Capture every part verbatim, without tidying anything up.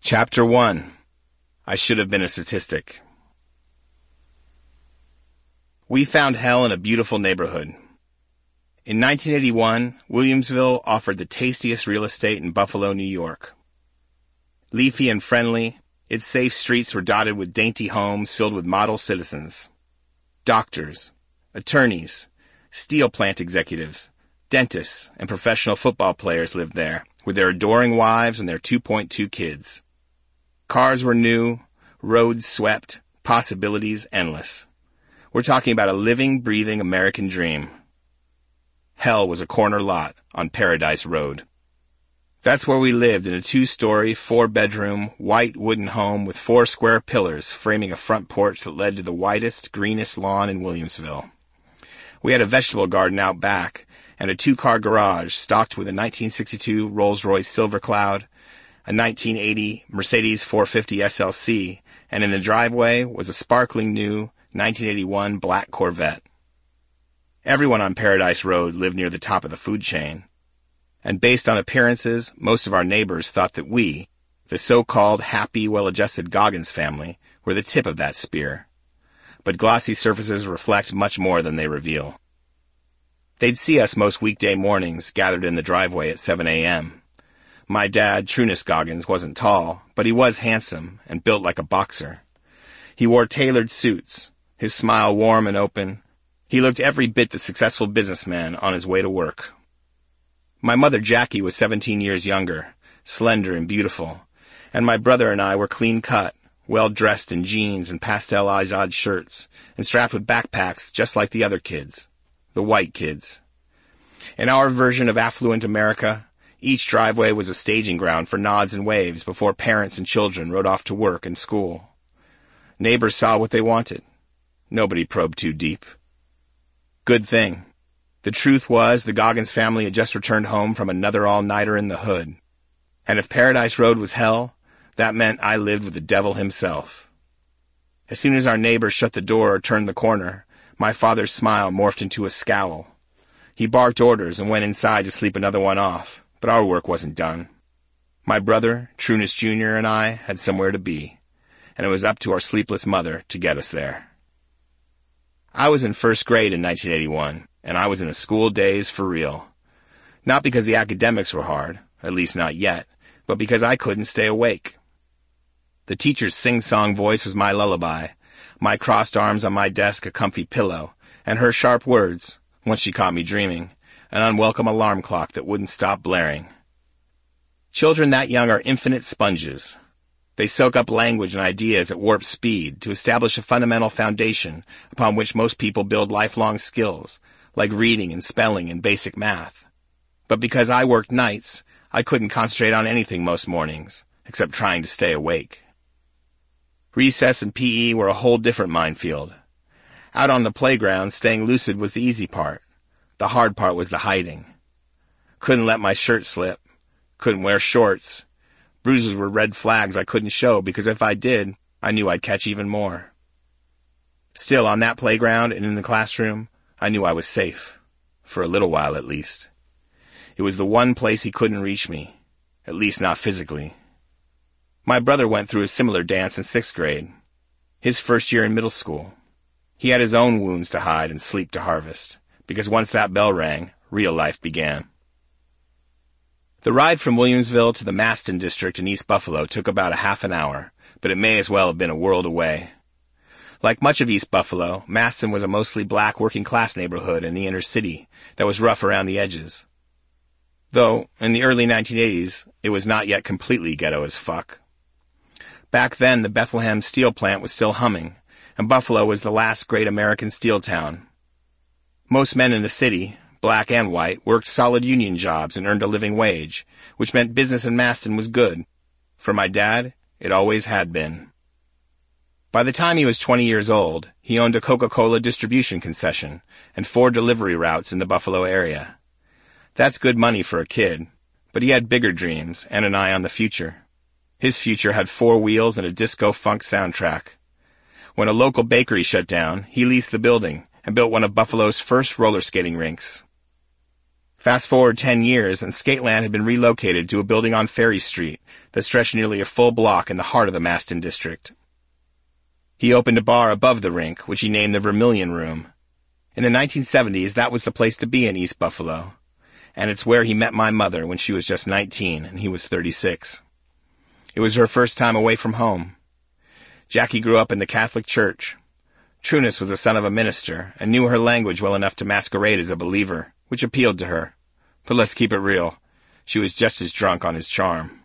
Chapter one. I Should Have Been a Statistic. We found hell in a beautiful neighborhood. In nineteen eighty-one, Williamsville offered the tastiest real estate in Buffalo, New York. Leafy and friendly, its safe streets were dotted with dainty homes filled with model citizens. Doctors, attorneys, steel plant executives, dentists, and professional football players lived there, with their adoring wives and their two point two kids. Cars were new, roads swept, possibilities endless. We're talking about a living, breathing American dream. Hell was a corner lot on Paradise Road. That's where we lived, in a two-story, four-bedroom, white wooden home with four square pillars framing a front porch that led to the widest, greenest lawn in Williamsville. We had a vegetable garden out back and a two-car garage stocked with a nineteen sixty-two Rolls-Royce Silver Cloud, a nineteen eighty Mercedes four fifty S L C, and in the driveway was a sparkling new nineteen eighty-one black Corvette. Everyone on Paradise Road lived near the top of the food chain, and based on appearances, most of our neighbors thought that we, the so-called happy, well-adjusted Goggins family, were the tip of that spear. But glossy surfaces reflect much more than they reveal. They'd see us most weekday mornings gathered in the driveway at seven a.m. My dad, Trunis Goggins, wasn't tall, but he was handsome and built like a boxer. He wore tailored suits, his smile warm and open. He looked every bit the successful businessman on his way to work. My mother, Jackie, was seventeen years younger, slender and beautiful, and my brother and I were clean-cut, well-dressed in jeans and pastel Izod shirts, and strapped with backpacks just like the other kids, the white kids. In our version of affluent America, each driveway was a staging ground for nods and waves before parents and children rode off to work and school. Neighbors saw what they wanted. Nobody probed too deep. Good thing. The truth was the Goggins family had just returned home from another all-nighter in the hood. And if Paradise Road was hell, that meant I lived with the devil himself. As soon as our neighbors shut the door or turned the corner, my father's smile morphed into a scowl. He barked orders and went inside to sleep another one off. But our work wasn't done. My brother, Trunis Junior, and I had somewhere to be, and it was up to our sleepless mother to get us there. I was in first grade in nineteen eighty-one, and I was in a school daze for real. Not because the academics were hard, at least not yet, but because I couldn't stay awake. The teacher's sing-song voice was my lullaby, my crossed arms on my desk a comfy pillow, and her sharp words, once she caught me dreaming, an unwelcome alarm clock that wouldn't stop blaring. Children that young are infinite sponges. They soak up language and ideas at warp speed to establish a fundamental foundation upon which most people build lifelong skills, like reading and spelling and basic math. But because I worked nights, I couldn't concentrate on anything most mornings, except trying to stay awake. Recess and P E were a whole different minefield. Out on the playground, staying lucid was the easy part. The hard part was the hiding. Couldn't let my shirt slip. Couldn't wear shorts. Bruises were red flags I couldn't show because if I did, I knew I'd catch even more. Still, on that playground and in the classroom, I knew I was safe. For a little while, at least. It was the one place he couldn't reach me. At least not physically. My brother went through a similar dance in sixth grade. His first year in middle school. He had his own wounds to hide and sleep to harvest. Because once that bell rang, real life began. The ride from Williamsville to the Maston district in East Buffalo took about a half an hour, but it may as well have been a world away. Like much of East Buffalo, Maston was a mostly black working-class neighborhood in the inner city that was rough around the edges. Though, in the early nineteen eighties, it was not yet completely ghetto as fuck. Back then, the Bethlehem steel plant was still humming, and Buffalo was the last great American steel town. Most men in the city, black and white, worked solid union jobs and earned a living wage, which meant business in Maston was good. For my dad, it always had been. By the time he was twenty years old, he owned a Coca-Cola distribution concession and four delivery routes in the Buffalo area. That's good money for a kid, but he had bigger dreams and an eye on the future. His future had four wheels and a disco-funk soundtrack. When a local bakery shut down, he leased the building and built one of Buffalo's first roller skating rinks. Fast forward ten years, and Skateland had been relocated to a building on Ferry Street that stretched nearly a full block in the heart of the Maston district. He opened a bar above the rink, which he named the Vermilion Room. In the nineteen seventies, that was the place to be in East Buffalo, and it's where he met my mother when she was just nineteen and he was thirty-six. It was her first time away from home. Jackie grew up in the Catholic Church. Trunis was the son of a minister and knew her language well enough to masquerade as a believer, which appealed to her. But let's keep it real. She was just as drunk on his charm.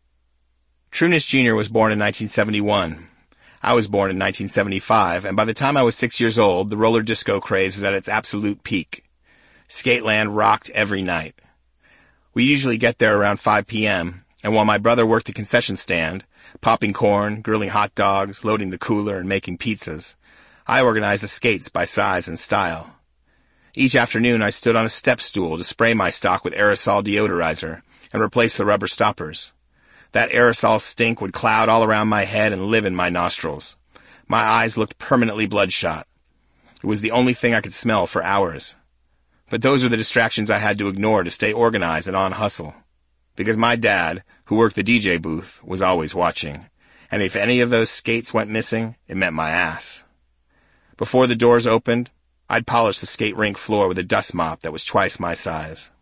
Trunis Junior was born in nineteen seventy-one. I was born in nineteen seventy-five, and by the time I was six years old, the roller disco craze was at its absolute peak. Skateland rocked every night. We usually get there around five p.m., and while my brother worked the concession stand, popping corn, grilling hot dogs, loading the cooler, and making pizzas, I organized the skates by size and style. Each afternoon I stood on a step stool to spray my stock with aerosol deodorizer and replace the rubber stoppers. That aerosol stink would cloud all around my head and live in my nostrils. My eyes looked permanently bloodshot. It was the only thing I could smell for hours. But those were the distractions I had to ignore to stay organized and on hustle. Because my dad, who worked the D J booth, was always watching. And if any of those skates went missing, it meant my ass. Before the doors opened, I'd polish the skate rink floor with a dust mop that was twice my size.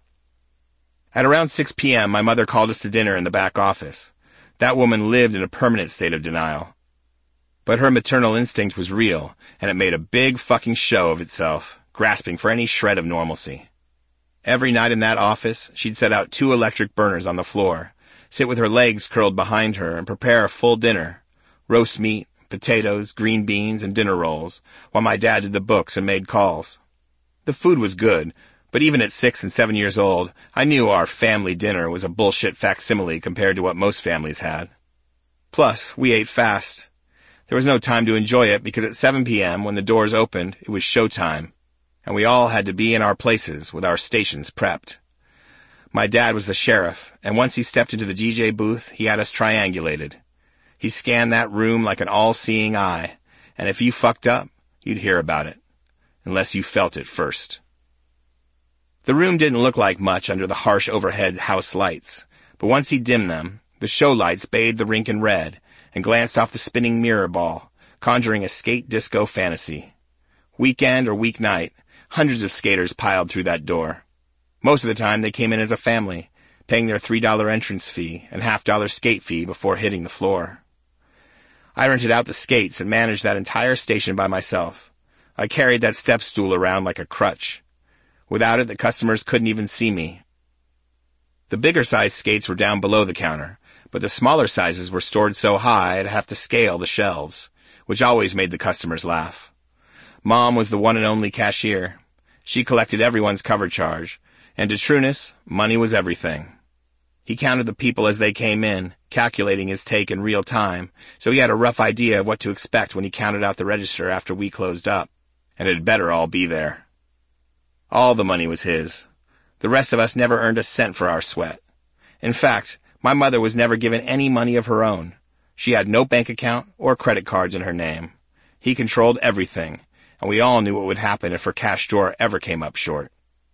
At around six p.m., my mother called us to dinner in the back office. That woman lived in a permanent state of denial. But her maternal instinct was real, and it made a big fucking show of itself, grasping for any shred of normalcy. Every night in that office, she'd set out two electric burners on the floor, sit with her legs curled behind her, and prepare a full dinner: roast meat, potatoes, green beans, and dinner rolls, while my dad did the books and made calls. The food was good, but even at six and seven years old, I knew our family dinner was a bullshit facsimile compared to what most families had. Plus, we ate fast. There was no time to enjoy it because at seven p.m., when the doors opened, it was showtime, and we all had to be in our places with our stations prepped. My dad was the sheriff, and once he stepped into the D J booth, he had us triangulated. He scanned that room like an all-seeing eye, and if you fucked up, you'd hear about it, unless you felt it first. The room didn't look like much under the harsh overhead house lights, but once he dimmed them, the show lights bathed the rink in red and glanced off the spinning mirror ball, conjuring a skate disco fantasy. Weekend or weeknight, hundreds of skaters piled through that door. Most of the time they came in as a family, paying their three dollar entrance fee and half dollar skate fee before hitting the floor. I rented out the skates and managed that entire station by myself. I carried that step stool around like a crutch. Without it, the customers couldn't even see me. The bigger-sized skates were down below the counter, but the smaller sizes were stored so high I'd have to scale the shelves, which always made the customers laugh. Mom was the one and only cashier. She collected everyone's cover charge, and to Trunis, money was everything. He counted the people as they came in, calculating his take in real time, so he had a rough idea of what to expect when he counted out the register after we closed up, and it had better all be there. All the money was his. The rest of us never earned a cent for our sweat. In fact, my mother was never given any money of her own. She had no bank account or credit cards in her name. He controlled everything, and we all knew what would happen if her cash drawer ever came up short.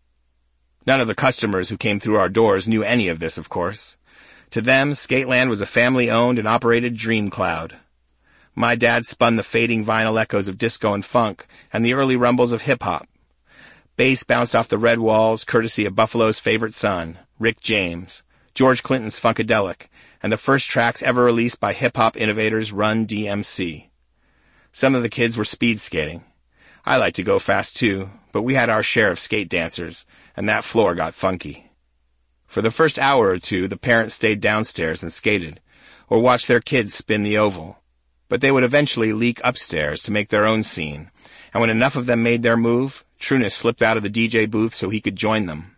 None of the customers who came through our doors knew any of this, of course. To them, Skateland was a family-owned and operated dream cloud. My dad spun the fading vinyl echoes of disco and funk and the early rumbles of hip-hop. Bass bounced off the red walls courtesy of Buffalo's favorite son, Rick James, George Clinton's Funkadelic, and the first tracks ever released by hip-hop innovators Run D M C. Some of the kids were speed skating. I liked to go fast too, but we had our share of skate dancers, and that floor got funky. For the first hour or two, the parents stayed downstairs and skated, or watched their kids spin the oval. But they would eventually leak upstairs to make their own scene, and when enough of them made their move, Trunis slipped out of the D J booth so he could join them.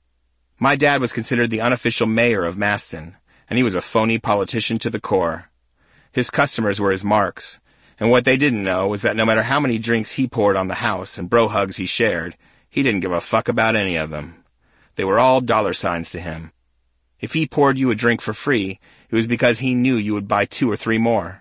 My dad was considered the unofficial mayor of Maston, and he was a phony politician to the core. His customers were his marks, and what they didn't know was that no matter how many drinks he poured on the house and bro hugs he shared, he didn't give a fuck about any of them. They were all dollar signs to him. If he poured you a drink for free, it was because he knew you would buy two or three more.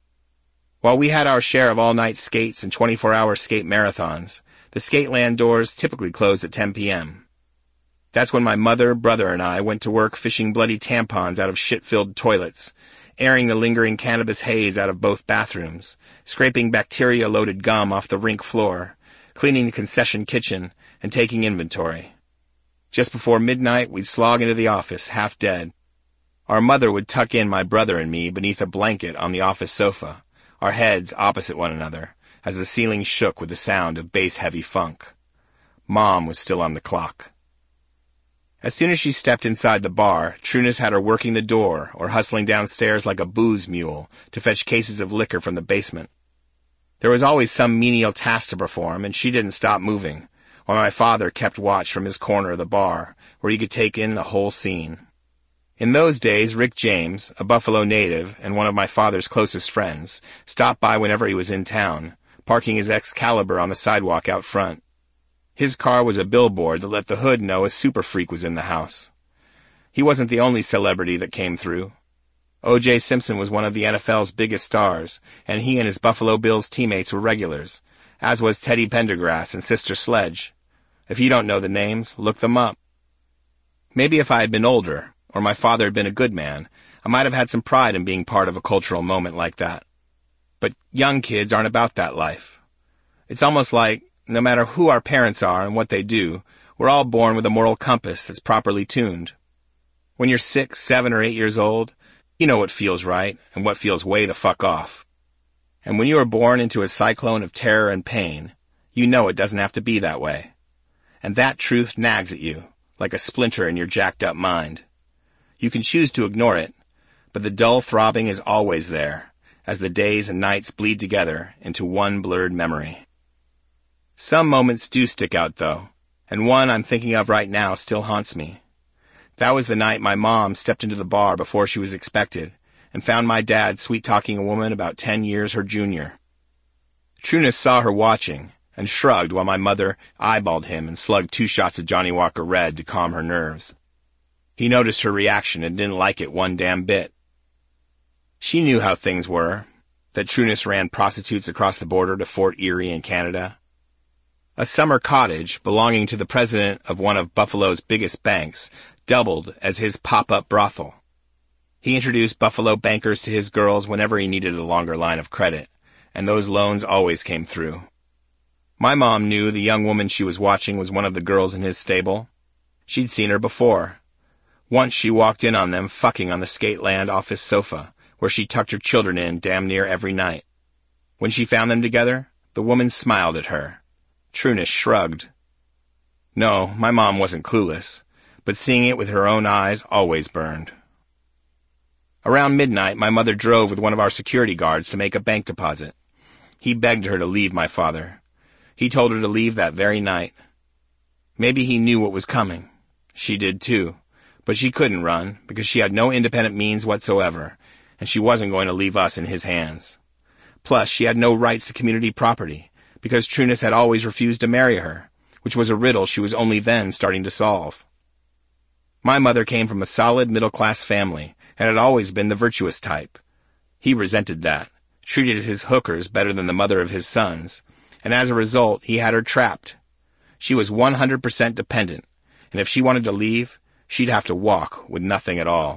While we had our share of all-night skates and twenty-four hour skate marathons, the Skateland doors typically closed at ten p.m. That's when my mother, brother, and I went to work fishing bloody tampons out of shit-filled toilets, airing the lingering cannabis haze out of both bathrooms, scraping bacteria-loaded gum off the rink floor, cleaning the concession kitchen, and taking inventory. Just before midnight, we'd slog into the office, half dead. Our mother would tuck in my brother and me beneath a blanket on the office sofa, our heads opposite one another, as the ceiling shook with the sound of bass-heavy funk. Mom was still on the clock. As soon as she stepped inside the bar, Trunis had her working the door or hustling downstairs like a booze mule to fetch cases of liquor from the basement. There was always some menial task to perform, and she didn't stop moving, while my father kept watch from his corner of the bar, where he could take in the whole scene. In those days, Rick James, a Buffalo native and one of my father's closest friends, stopped by whenever he was in town, parking his Excalibur on the sidewalk out front. His car was a billboard that let the hood know a super freak was in the house. He wasn't the only celebrity that came through. O J Simpson was one of the N F L's biggest stars, and he and his Buffalo Bills teammates were regulars, as was Teddy Pendergrass and Sister Sledge. If you don't know the names, look them up. Maybe if I had been older, or my father had been a good man, I might have had some pride in being part of a cultural moment like that. But young kids aren't about that life. It's almost like, no matter who our parents are and what they do, we're all born with a moral compass that's properly tuned. When you're six, seven, or eight years old, you know what feels right and what feels way the fuck off. And when you are born into a cyclone of terror and pain, you know it doesn't have to be that way. And that truth nags at you, like a splinter in your jacked-up mind. You can choose to ignore it, but the dull throbbing is always there, as the days and nights bleed together into one blurred memory. Some moments do stick out, though, and one I'm thinking of right now still haunts me. That was the night my mom stepped into the bar before she was expected, and found my dad sweet-talking a woman about ten years her junior. Trunis saw her watching, and shrugged while my mother eyeballed him and slugged two shots of Johnny Walker Red to calm her nerves. He noticed her reaction and didn't like it one damn bit. She knew how things were, that Trunis ran prostitutes across the border to Fort Erie in Canada. A summer cottage belonging to the president of one of Buffalo's biggest banks doubled as his pop-up brothel. He introduced Buffalo bankers to his girls whenever he needed a longer line of credit, and those loans always came through. My mom knew the young woman she was watching was one of the girls in his stable. She'd seen her before. Once she walked in on them fucking on the Skateland office sofa, where she tucked her children in damn near every night. When she found them together, the woman smiled at her. Trunis shrugged. No, my mom wasn't clueless, but seeing it with her own eyes always burned. Around midnight, my mother drove with one of our security guards to make a bank deposit. He begged her to leave my father. He told her to leave that very night. Maybe he knew what was coming. She did too, but she couldn't run because she had no independent means whatsoever, and she wasn't going to leave us in his hands. Plus, she had no rights to community property, because Trunis had always refused to marry her, which was a riddle she was only then starting to solve. My mother came from a solid middle-class family, and had always been the virtuous type. He resented that, treated his hookers better than the mother of his sons, and as a result, he had her trapped. She was one hundred percent dependent, and if she wanted to leave, she'd have to walk with nothing at all.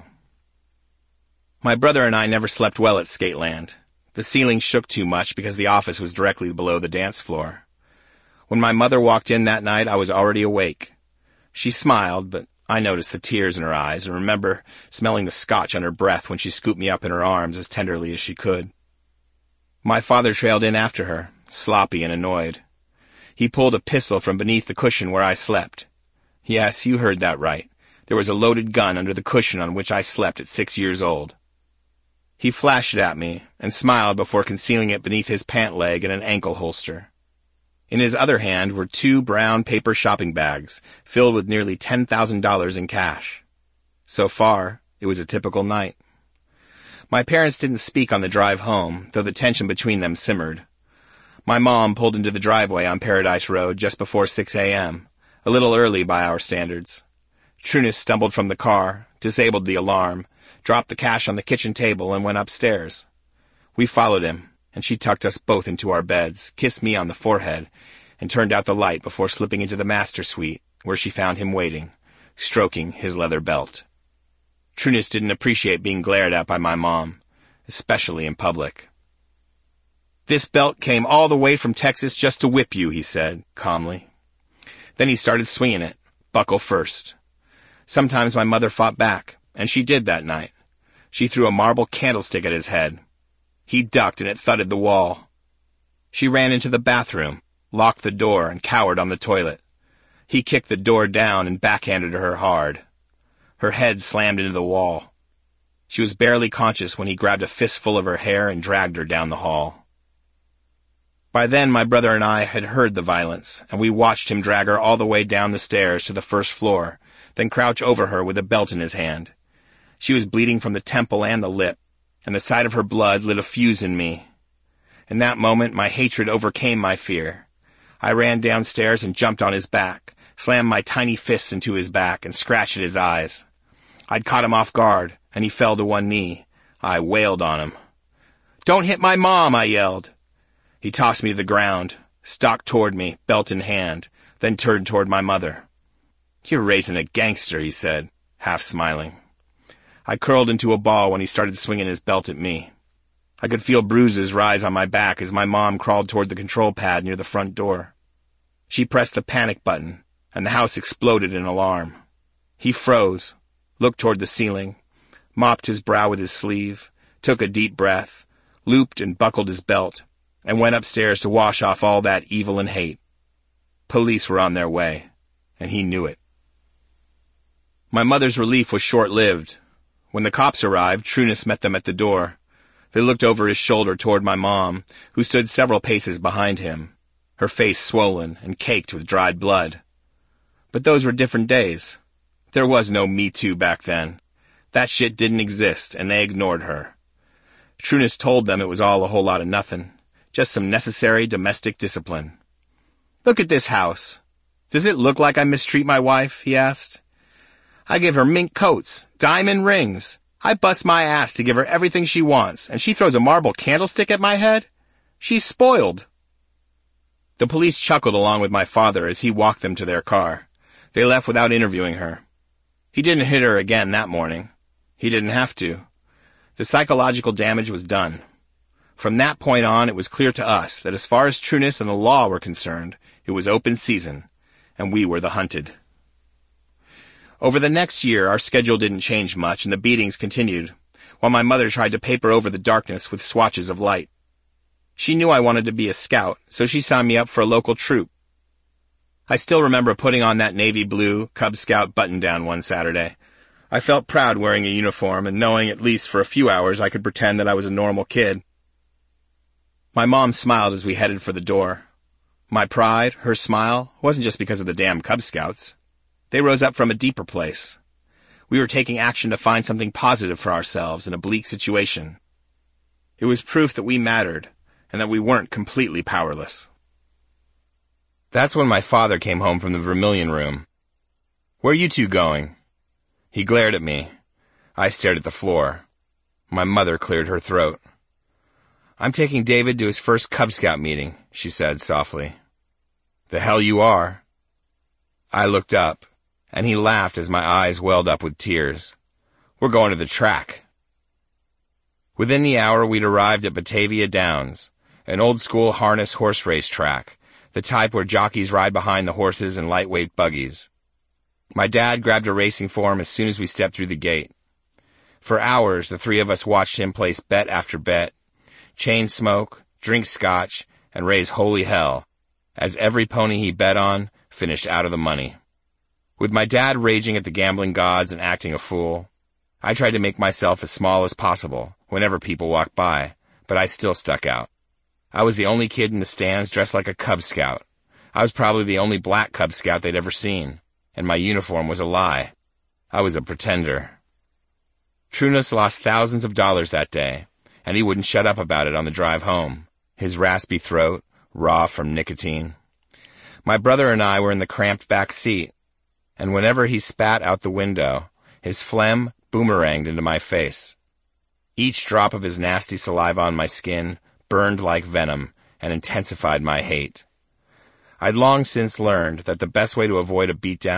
My brother and I never slept well at Skateland. The ceiling shook too much because the office was directly below the dance floor. When my mother walked in that night, I was already awake. She smiled, but I noticed the tears in her eyes and remember smelling the scotch on her breath when she scooped me up in her arms as tenderly as she could. My father trailed in after her, sloppy and annoyed. He pulled a pistol from beneath the cushion where I slept. Yes, you heard that right. There was a loaded gun under the cushion on which I slept at six years old. He flashed it at me and smiled before concealing it beneath his pant leg in an ankle holster. In his other hand were two brown paper shopping bags filled with nearly ten thousand dollars in cash. So far, it was a typical night. My parents didn't speak on the drive home, though the tension between them simmered. My mom pulled into the driveway on Paradise Road just before six a.m., a little early by our standards. Trunis stumbled from the car, disabled the alarm, dropped the cash on the kitchen table, and went upstairs. We followed him, and she tucked us both into our beds, kissed me on the forehead, and turned out the light before slipping into the master suite, where she found him waiting, stroking his leather belt. Trunis didn't appreciate being glared at by my mom, especially in public. "This belt came all the way from Texas just to whip you," he said, calmly. Then he started swinging it, buckle first. Sometimes my mother fought back, and she did that night. She threw a marble candlestick at his head. He ducked, and it thudded the wall. She ran into the bathroom, locked the door, and cowered on the toilet. He kicked the door down and backhanded her hard. Her head slammed into the wall. She was barely conscious when he grabbed a fistful of her hair and dragged her down the hall. By then, my brother and I had heard the violence, and we watched him drag her all the way down the stairs to the first floor, then crouch over her with a belt in his hand. She was bleeding from the temple and the lip, and the sight of her blood lit a fuse in me. In that moment, my hatred overcame my fear. I ran downstairs and jumped on his back, slammed my tiny fists into his back, and scratched at his eyes. I'd caught him off guard, and he fell to one knee. I wailed on him. "Don't hit my mom!" I yelled. He tossed me to the ground, stalked toward me, belt in hand, then turned toward my mother. "You're raising a gangster," he said, half smiling. I curled into a ball when he started swinging his belt at me. I could feel bruises rise on my back as my mom crawled toward the control pad near the front door. She pressed the panic button, and the house exploded in alarm. He froze, looked toward the ceiling, mopped his brow with his sleeve, took a deep breath, looped and buckled his belt, and went upstairs to wash off all that evil and hate. Police were on their way, and he knew it. My mother's relief was short-lived. When the cops arrived, Trunis met them at the door. They looked over his shoulder toward my mom, who stood several paces behind him, her face swollen and caked with dried blood. But those were different days. There was no Me Too back then. That shit didn't exist, and they ignored her. Trunis told them it was all a whole lot of nothing, just some necessary domestic discipline. "Look at this house. Does it look like I mistreat my wife?" he asked. "I give her mink coats, diamond rings. I bust my ass to give her everything she wants, and she throws a marble candlestick at my head? She's spoiled." The police chuckled along with my father as he walked them to their car. They left without interviewing her. He didn't hit her again that morning. He didn't have to. The psychological damage was done. From that point on, it was clear to us that as far as Trunis and the law were concerned, it was open season, and we were the hunted. Over the next year, our schedule didn't change much, and the beatings continued, while my mother tried to paper over the darkness with swatches of light. She knew I wanted to be a scout, so she signed me up for a local troop. I still remember putting on that navy blue Cub Scout button-down one Saturday. I felt proud wearing a uniform and knowing at least for a few hours I could pretend that I was a normal kid. My mom smiled as we headed for the door. My pride, her smile, wasn't just because of the damn Cub Scouts. They rose up from a deeper place. We were taking action to find something positive for ourselves in a bleak situation. It was proof that we mattered, and that we weren't completely powerless. That's when my father came home from the Vermilion Room. "Where are you two going?" He glared at me. I stared at the floor. My mother cleared her throat. "I'm taking David to his first Cub Scout meeting," she said softly. "The hell you are." I looked up, and he laughed as my eyes welled up with tears. "We're going to the track." Within the hour, we'd arrived at Batavia Downs, an old-school harness horse race track, the type where jockeys ride behind the horses in lightweight buggies. My dad grabbed a racing form as soon as we stepped through the gate. For hours, the three of us watched him place bet after bet, chain smoke, drink scotch, and raise holy hell, as every pony he bet on finished out of the money. With my dad raging at the gambling gods and acting a fool, I tried to make myself as small as possible whenever people walked by, but I still stuck out. I was the only kid in the stands dressed like a Cub Scout. I was probably the only black Cub Scout they'd ever seen, and my uniform was a lie. I was a pretender. Trunis lost thousands of dollars that day, and he wouldn't shut up about it on the drive home, his raspy throat raw from nicotine. My brother and I were in the cramped back seat, and whenever he spat out the window, his phlegm boomeranged into my face. Each drop of his nasty saliva on my skin burned like venom and intensified my hate. I'd long since learned that the best way to avoid a beatdown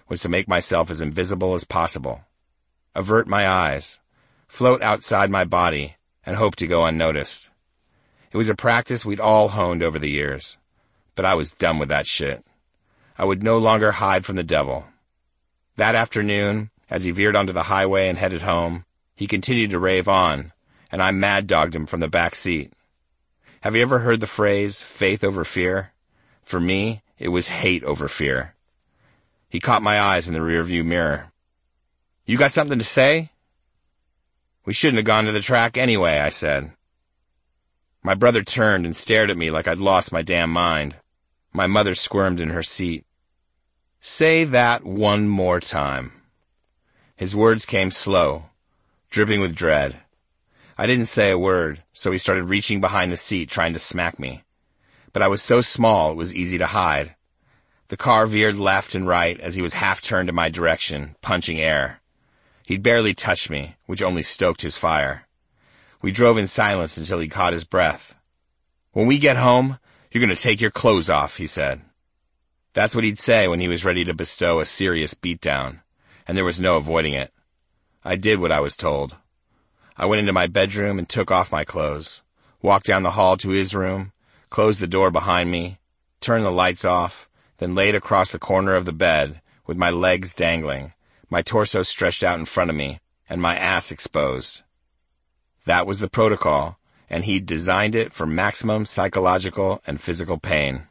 was to make myself as invisible as possible, avert my eyes, float outside my body, and hope to go unnoticed. It was a practice we'd all honed over the years, but I was done with that shit. I would no longer hide from the devil. That afternoon, as he veered onto the highway and headed home, he continued to rave on, and I mad-dogged him from the back seat. Have you ever heard the phrase, faith over fear? For me, it was hate over fear. He caught my eyes in the rearview mirror. You got something to say? We shouldn't have gone to the track anyway, I said. My brother turned and stared at me like I'd lost my damn mind. My mother squirmed in her seat. Say that one more time. His words came slow, dripping with dread. I didn't say a word, so he started reaching behind the seat trying to smack me. But I was so small it was easy to hide. The car veered left and right as he was half turned in my direction, punching air. He'd barely touched me, which only stoked his fire. We drove in silence until he caught his breath. When we get home, you're going to take your clothes off, he said. That's what he'd say when he was ready to bestow a serious beatdown, and there was no avoiding it. I did what I was told. I went into my bedroom and took off my clothes, walked down the hall to his room, closed the door behind me, turned the lights off, then laid across the corner of the bed with my legs dangling, my torso stretched out in front of me, and my ass exposed. That was the protocol, and he'd designed it for maximum psychological and physical pain.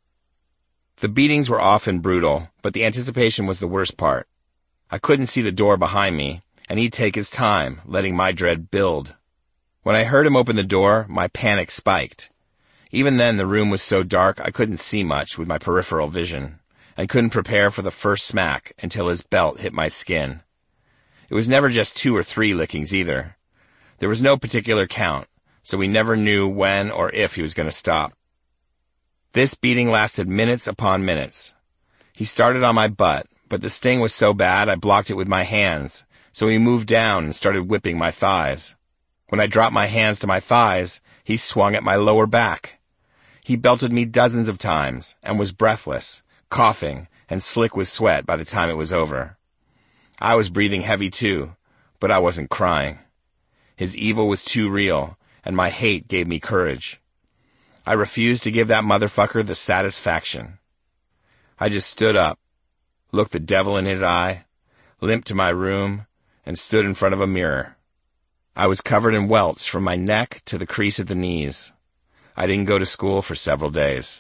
The beatings were often brutal, but the anticipation was the worst part. I couldn't see the door behind me, and he'd take his time, letting my dread build. When I heard him open the door, my panic spiked. Even then, the room was so dark I couldn't see much with my peripheral vision, and couldn't prepare for the first smack until his belt hit my skin. It was never just two or three lickings either. There was no particular count, so we never knew when or if he was going to stop. This beating lasted minutes upon minutes. He started on my butt, but the sting was so bad I blocked it with my hands, so he moved down and started whipping my thighs. When I dropped my hands to my thighs, he swung at my lower back. He belted me dozens of times and was breathless, coughing, and slick with sweat by the time it was over. I was breathing heavy too, but I wasn't crying. His evil was too real, and my hate gave me courage. I refused to give that motherfucker the satisfaction. I just stood up, looked the devil in his eye, limped to my room, and stood in front of a mirror. I was covered in welts from my neck to the crease at the knees. I didn't go to school for several days.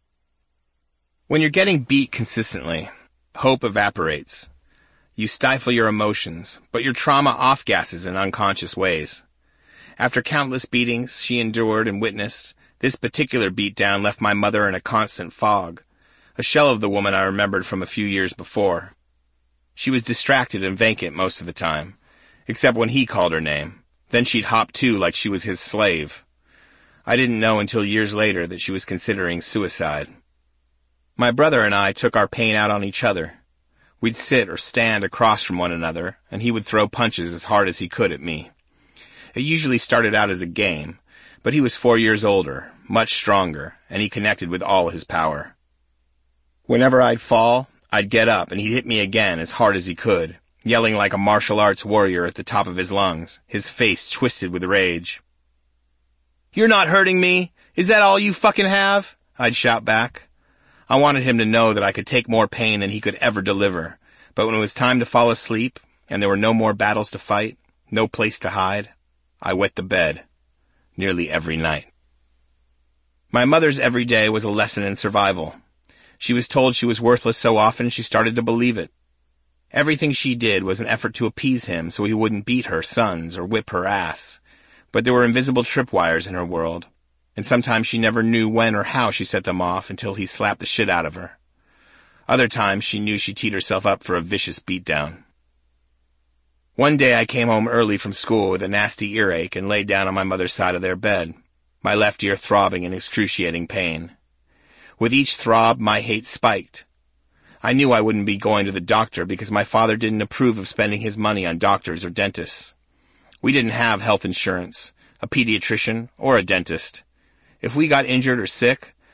When you're getting beat consistently, hope evaporates. You stifle your emotions, but your trauma off-gasses in unconscious ways. After countless beatings she endured and witnessed, this particular beatdown left my mother in a constant fog, a shell of the woman I remembered from a few years before. She was distracted and vacant most of the time, except when he called her name. Then she'd hop to like she was his slave. I didn't know until years later that she was considering suicide. My brother and I took our pain out on each other. We'd sit or stand across from one another, and he would throw punches as hard as he could at me. It usually started out as a game, but he was four years older, much stronger, and he connected with all his power. Whenever I'd fall, I'd get up and he'd hit me again as hard as he could, yelling like a martial arts warrior at the top of his lungs, his face twisted with rage. "You're not hurting me! Is that all you fucking have?" I'd shout back. I wanted him to know that I could take more pain than he could ever deliver, but when it was time to fall asleep, and there were no more battles to fight, no place to hide, I wet the bed, nearly every night. My mother's every day was a lesson in survival. She was told she was worthless so often she started to believe it. Everything she did was an effort to appease him so he wouldn't beat her sons or whip her ass. But there were invisible tripwires in her world, and sometimes she never knew when or how she set them off until he slapped the shit out of her. Other times she knew she teed herself up for a vicious beatdown. One day I came home early from school with a nasty earache and laid down on my mother's side of their bed, my left ear throbbing in excruciating pain. With each throb, my hate spiked. I knew I wouldn't be going to the doctor because my father didn't approve of spending his money on doctors or dentists. We didn't have health insurance, a pediatrician, or a dentist. If we got injured or sick,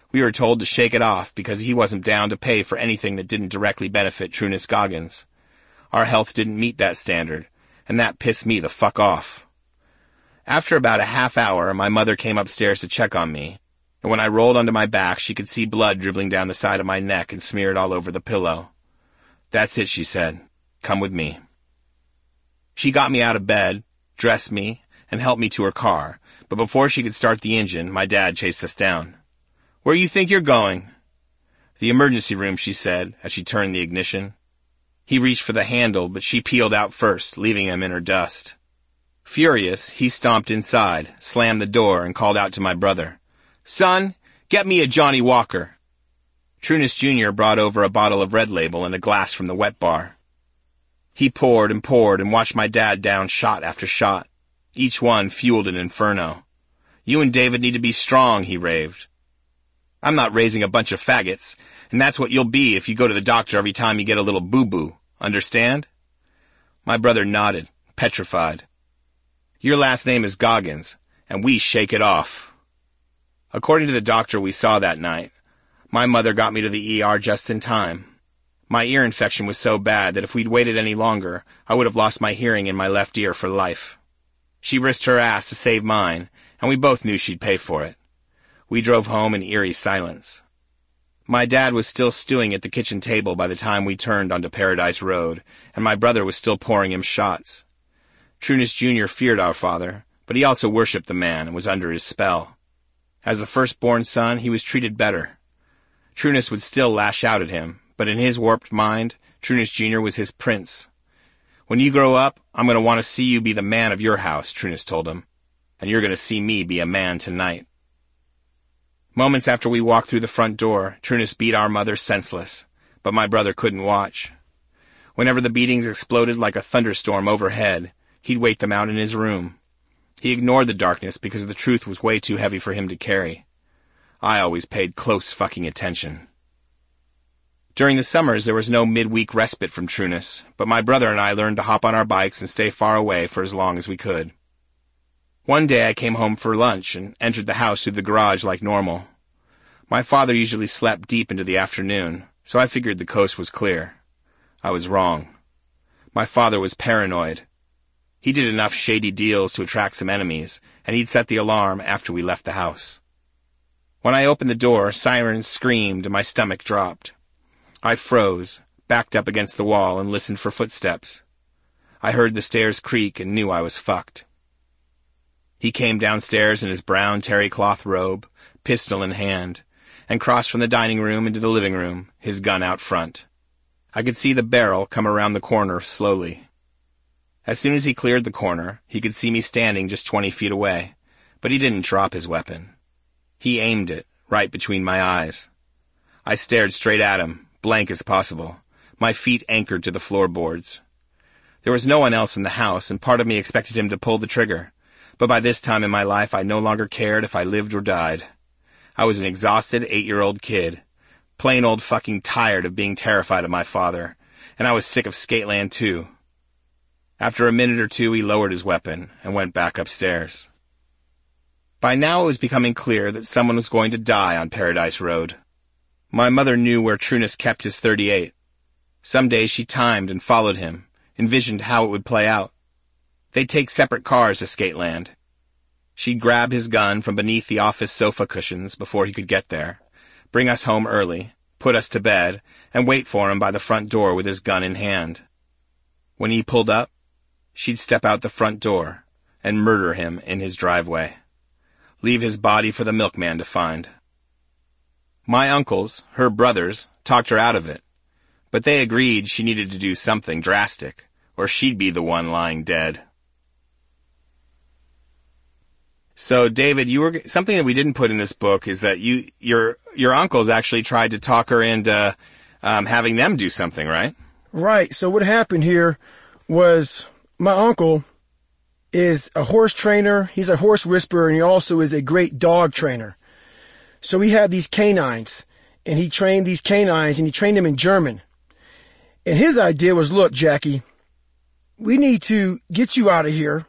We were told to shake it off because he wasn't down to pay for anything that didn't directly benefit Trunis Goggins. Our health didn't meet that standard, and that pissed me the fuck off. After about a half hour, my mother came upstairs to check on me, and when I rolled onto my back, she could see blood dribbling down the side of my neck and smeared all over the pillow. "That's it," she said. "Come with me." She got me out of bed, dressed me, and helped me to her car, but before she could start the engine, my dad chased us down. "Where you think you're going?" "The emergency room," she said, as she turned the ignition. He reached for the handle, but she peeled out first, leaving him in her dust. Furious, he stomped inside, slammed the door, and called out to my brother, "Son, get me a Johnny Walker." Trunis Junior brought over a bottle of Red Label and a glass from the wet bar. He poured and poured and watched my dad down shot after shot. Each one fueled an inferno. "You and David need to be strong," he raved. "I'm not raising a bunch of faggots, and that's what you'll be if you go to the doctor every time you get a little boo-boo. Understand?" My brother nodded, petrified. "Your last name is Goggins, and we shake it off." According to the doctor we saw that night, my mother got me to the E R just in time. My ear infection was so bad that if we'd waited any longer, I would have lost my hearing in my left ear for life. She risked her ass to save mine, and we both knew she'd pay for it. We drove home in eerie silence. My dad was still stewing at the kitchen table by the time we turned onto Paradise Road, and my brother was still pouring him shots. Trunis Junior feared our father, but he also worshipped the man and was under his spell. As the firstborn son, he was treated better. Trunis would still lash out at him, but in his warped mind, Trunis Junior was his prince. "When you grow up, I'm going to want to see you be the man of your house," Trunis told him, "and you're going to see me be a man tonight." Moments after we walked through the front door, Trunis beat our mother senseless, but my brother couldn't watch. Whenever the beatings exploded like a thunderstorm overhead, he'd wait them out in his room. He ignored the darkness because the truth was way too heavy for him to carry. I always paid close fucking attention. During the summers, there was no midweek respite from Trunis, but my brother and I learned to hop on our bikes and stay far away for as long as we could. One day I came home for lunch and entered the house through the garage like normal. My father usually slept deep into the afternoon, so I figured the coast was clear. I was wrong. My father was paranoid. He did enough shady deals to attract some enemies, and he'd set the alarm after we left the house. When I opened the door, sirens screamed and my stomach dropped. I froze, backed up against the wall, and listened for footsteps. I heard the stairs creak and knew I was fucked. He came downstairs in his brown terry cloth robe, pistol in hand, and crossed from the dining room into the living room, his gun out front. I could see the barrel come around the corner slowly. As soon as he cleared the corner, he could see me standing just twenty feet away, but he didn't drop his weapon. He aimed it, right between my eyes. I stared straight at him, blank as possible, my feet anchored to the floorboards. There was no one else in the house, and part of me expected him to pull the trigger, but by this time in my life I no longer cared if I lived or died. I was an exhausted eight-year-old kid, plain old fucking tired of being terrified of my father, and I was sick of Skateland too. After a minute or two, he lowered his weapon and went back upstairs. By now it was becoming clear that someone was going to die on Paradise Road. My mother knew where Trunis kept his thirty-eight. Some days she timed and followed him, envisioned how it would play out. They'd take separate cars to Skateland. She'd grab his gun from beneath the office sofa cushions before he could get there, bring us home early, put us to bed, and wait for him by the front door with his gun in hand. When he pulled up, she'd step out the front door and murder him in his driveway. Leave his body for the milkman to find. My uncles, her brothers, talked her out of it, but they agreed she needed to do something drastic, or she'd be the one lying dead. So, David, you were something that we didn't put in this book is that you, your, your uncles actually tried to talk her into um, having them do something, right? Right. So what happened here was my uncle is a horse trainer. He's a horse whisperer, and he also is a great dog trainer. So he had these canines, and he trained these canines, and he trained them in German. And his idea was, look, Jackie, we need to get you out of here.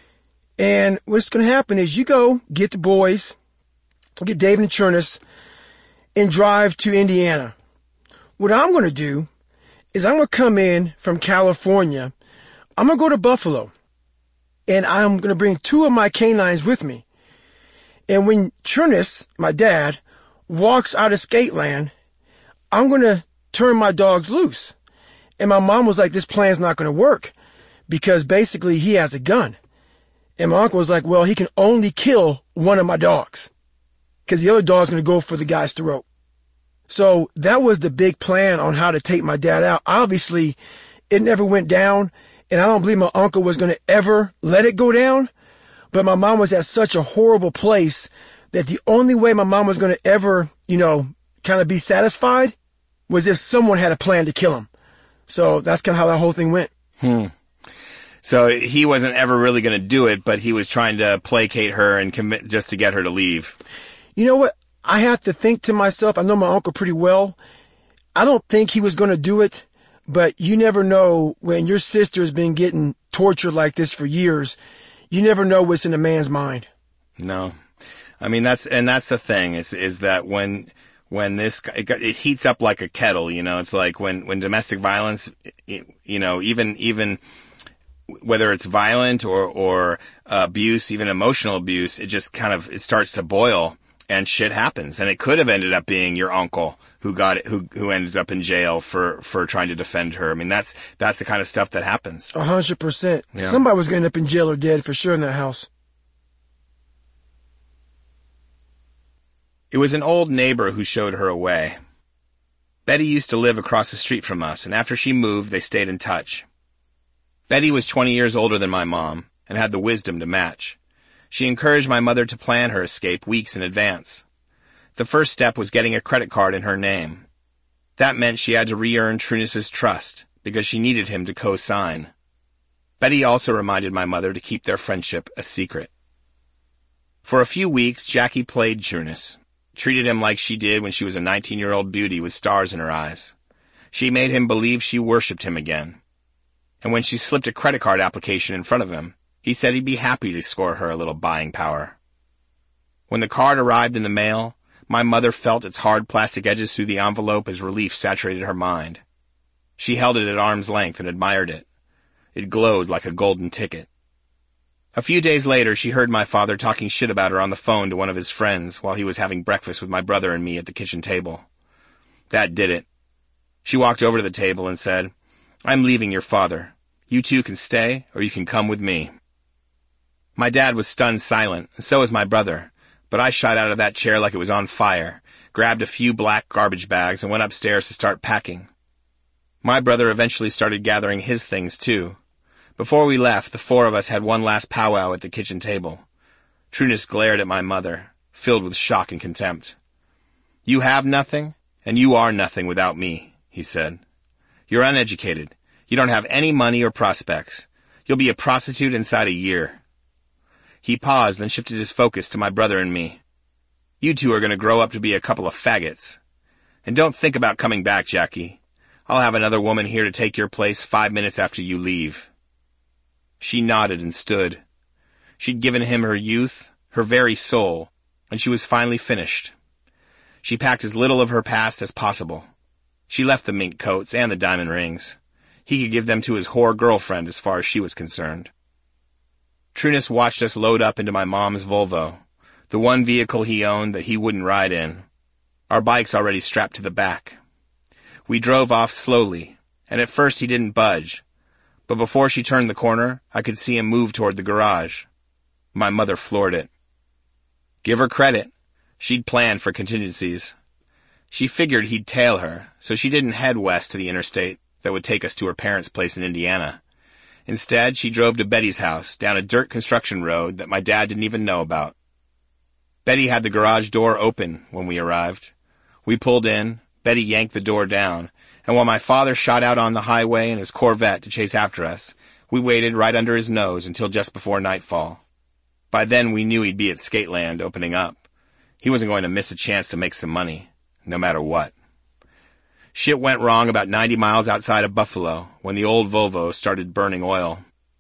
And what's going to happen is you go get the boys, get David and Trunis, and drive to Indiana. What I'm going to do is I'm going to come in from California. I'm going to go to Buffalo, and I'm going to bring two of my canines with me. And when Trunus, my dad, walks out of Skateland, I'm going to turn my dogs loose. And my mom was like, this plan's not going to work because basically he has a gun. And my uncle was like, well, he can only kill one of my dogs because the other dog's going to go for the guy's throat. So that was the big plan on how to take my dad out. Obviously, it never went down, and I don't believe my uncle was going to ever let it go down. But my mom was at such a horrible place that the only way my mom was going to ever, you know, kind of be satisfied was if someone had a plan to kill him. So that's kind of how that whole thing went. Hmm. So he wasn't ever really going to do it, but he was trying to placate her and commit just to get her to leave. You know what? I have to think to myself, I know my uncle pretty well. I don't think he was going to do it, but you never know when your sister's been getting tortured like this for years. You never know what's in a man's mind. No. I mean, that's, and that's the thing is, is that when, when this, it, it heats up like a kettle, you know, it's like when, when domestic violence, it, you know, even, even whether it's violent or, or uh, abuse, even emotional abuse, it just kind of, it starts to boil. And shit happens, and it could have ended up being your uncle who got it, who who ended up in jail for, for trying to defend her. I mean, that's that's the kind of stuff that happens. A hundred percent. Somebody was going to end up in jail or dead for sure in that house. It was an old neighbor who showed her a way. Betty used to live across the street from us, and after she moved, they stayed in touch. Betty was twenty years older than my mom and had the wisdom to match. She encouraged my mother to plan her escape weeks in advance. The first step was getting a credit card in her name. That meant she had to re-earn Trunus's trust, because she needed him to co-sign. Betty also reminded my mother to keep their friendship a secret. For a few weeks, Jackie played Trunus, treated him like she did when she was a nineteen-year-old beauty with stars in her eyes. She made him believe she worshipped him again. And when she slipped a credit card application in front of him, he said he'd be happy to score her a little buying power. When the card arrived in the mail, my mother felt its hard plastic edges through the envelope as relief saturated her mind. She held it at arm's length and admired it. It glowed like a golden ticket. A few days later, she heard my father talking shit about her on the phone to one of his friends while he was having breakfast with my brother and me at the kitchen table. That did it. She walked over to the table and said, "I'm leaving your father. You two can stay, or you can come with me." My dad was stunned silent, and so was my brother, but I shot out of that chair like it was on fire, grabbed a few black garbage bags, and went upstairs to start packing. My brother eventually started gathering his things, too. Before we left, the four of us had one last powwow at the kitchen table. Trunus glared at my mother, filled with shock and contempt. "You have nothing, and you are nothing without me," he said. "You're uneducated. You don't have any money or prospects. You'll be a prostitute inside a year." He paused, then shifted his focus to my brother and me. "You two are going to grow up to be a couple of faggots. And don't think about coming back, Jackie. I'll have another woman here to take your place five minutes after you leave." She nodded and stood. She'd given him her youth, her very soul, and she was finally finished. She packed as little of her past as possible. She left the mink coats and the diamond rings. He could give them to his whore girlfriend as far as she was concerned. Trunus watched us load up into my mom's Volvo, the one vehicle he owned that he wouldn't ride in, our bikes already strapped to the back. We drove off slowly, and at first he didn't budge, but before she turned the corner, I could see him move toward the garage. My mother floored it. Give her credit. She'd planned for contingencies. She figured he'd tail her, so she didn't head west to the interstate that would take us to her parents' place in Indiana. Instead, she drove to Betty's house, down a dirt construction road that my dad didn't even know about. Betty had the garage door open when we arrived. We pulled in, Betty yanked the door down, and while my father shot out on the highway in his Corvette to chase after us, we waited right under his nose until just before nightfall. By then we knew he'd be at Skateland opening up. He wasn't going to miss a chance to make some money, no matter what. Shit went wrong about ninety miles outside of Buffalo when the old Volvo started burning oil.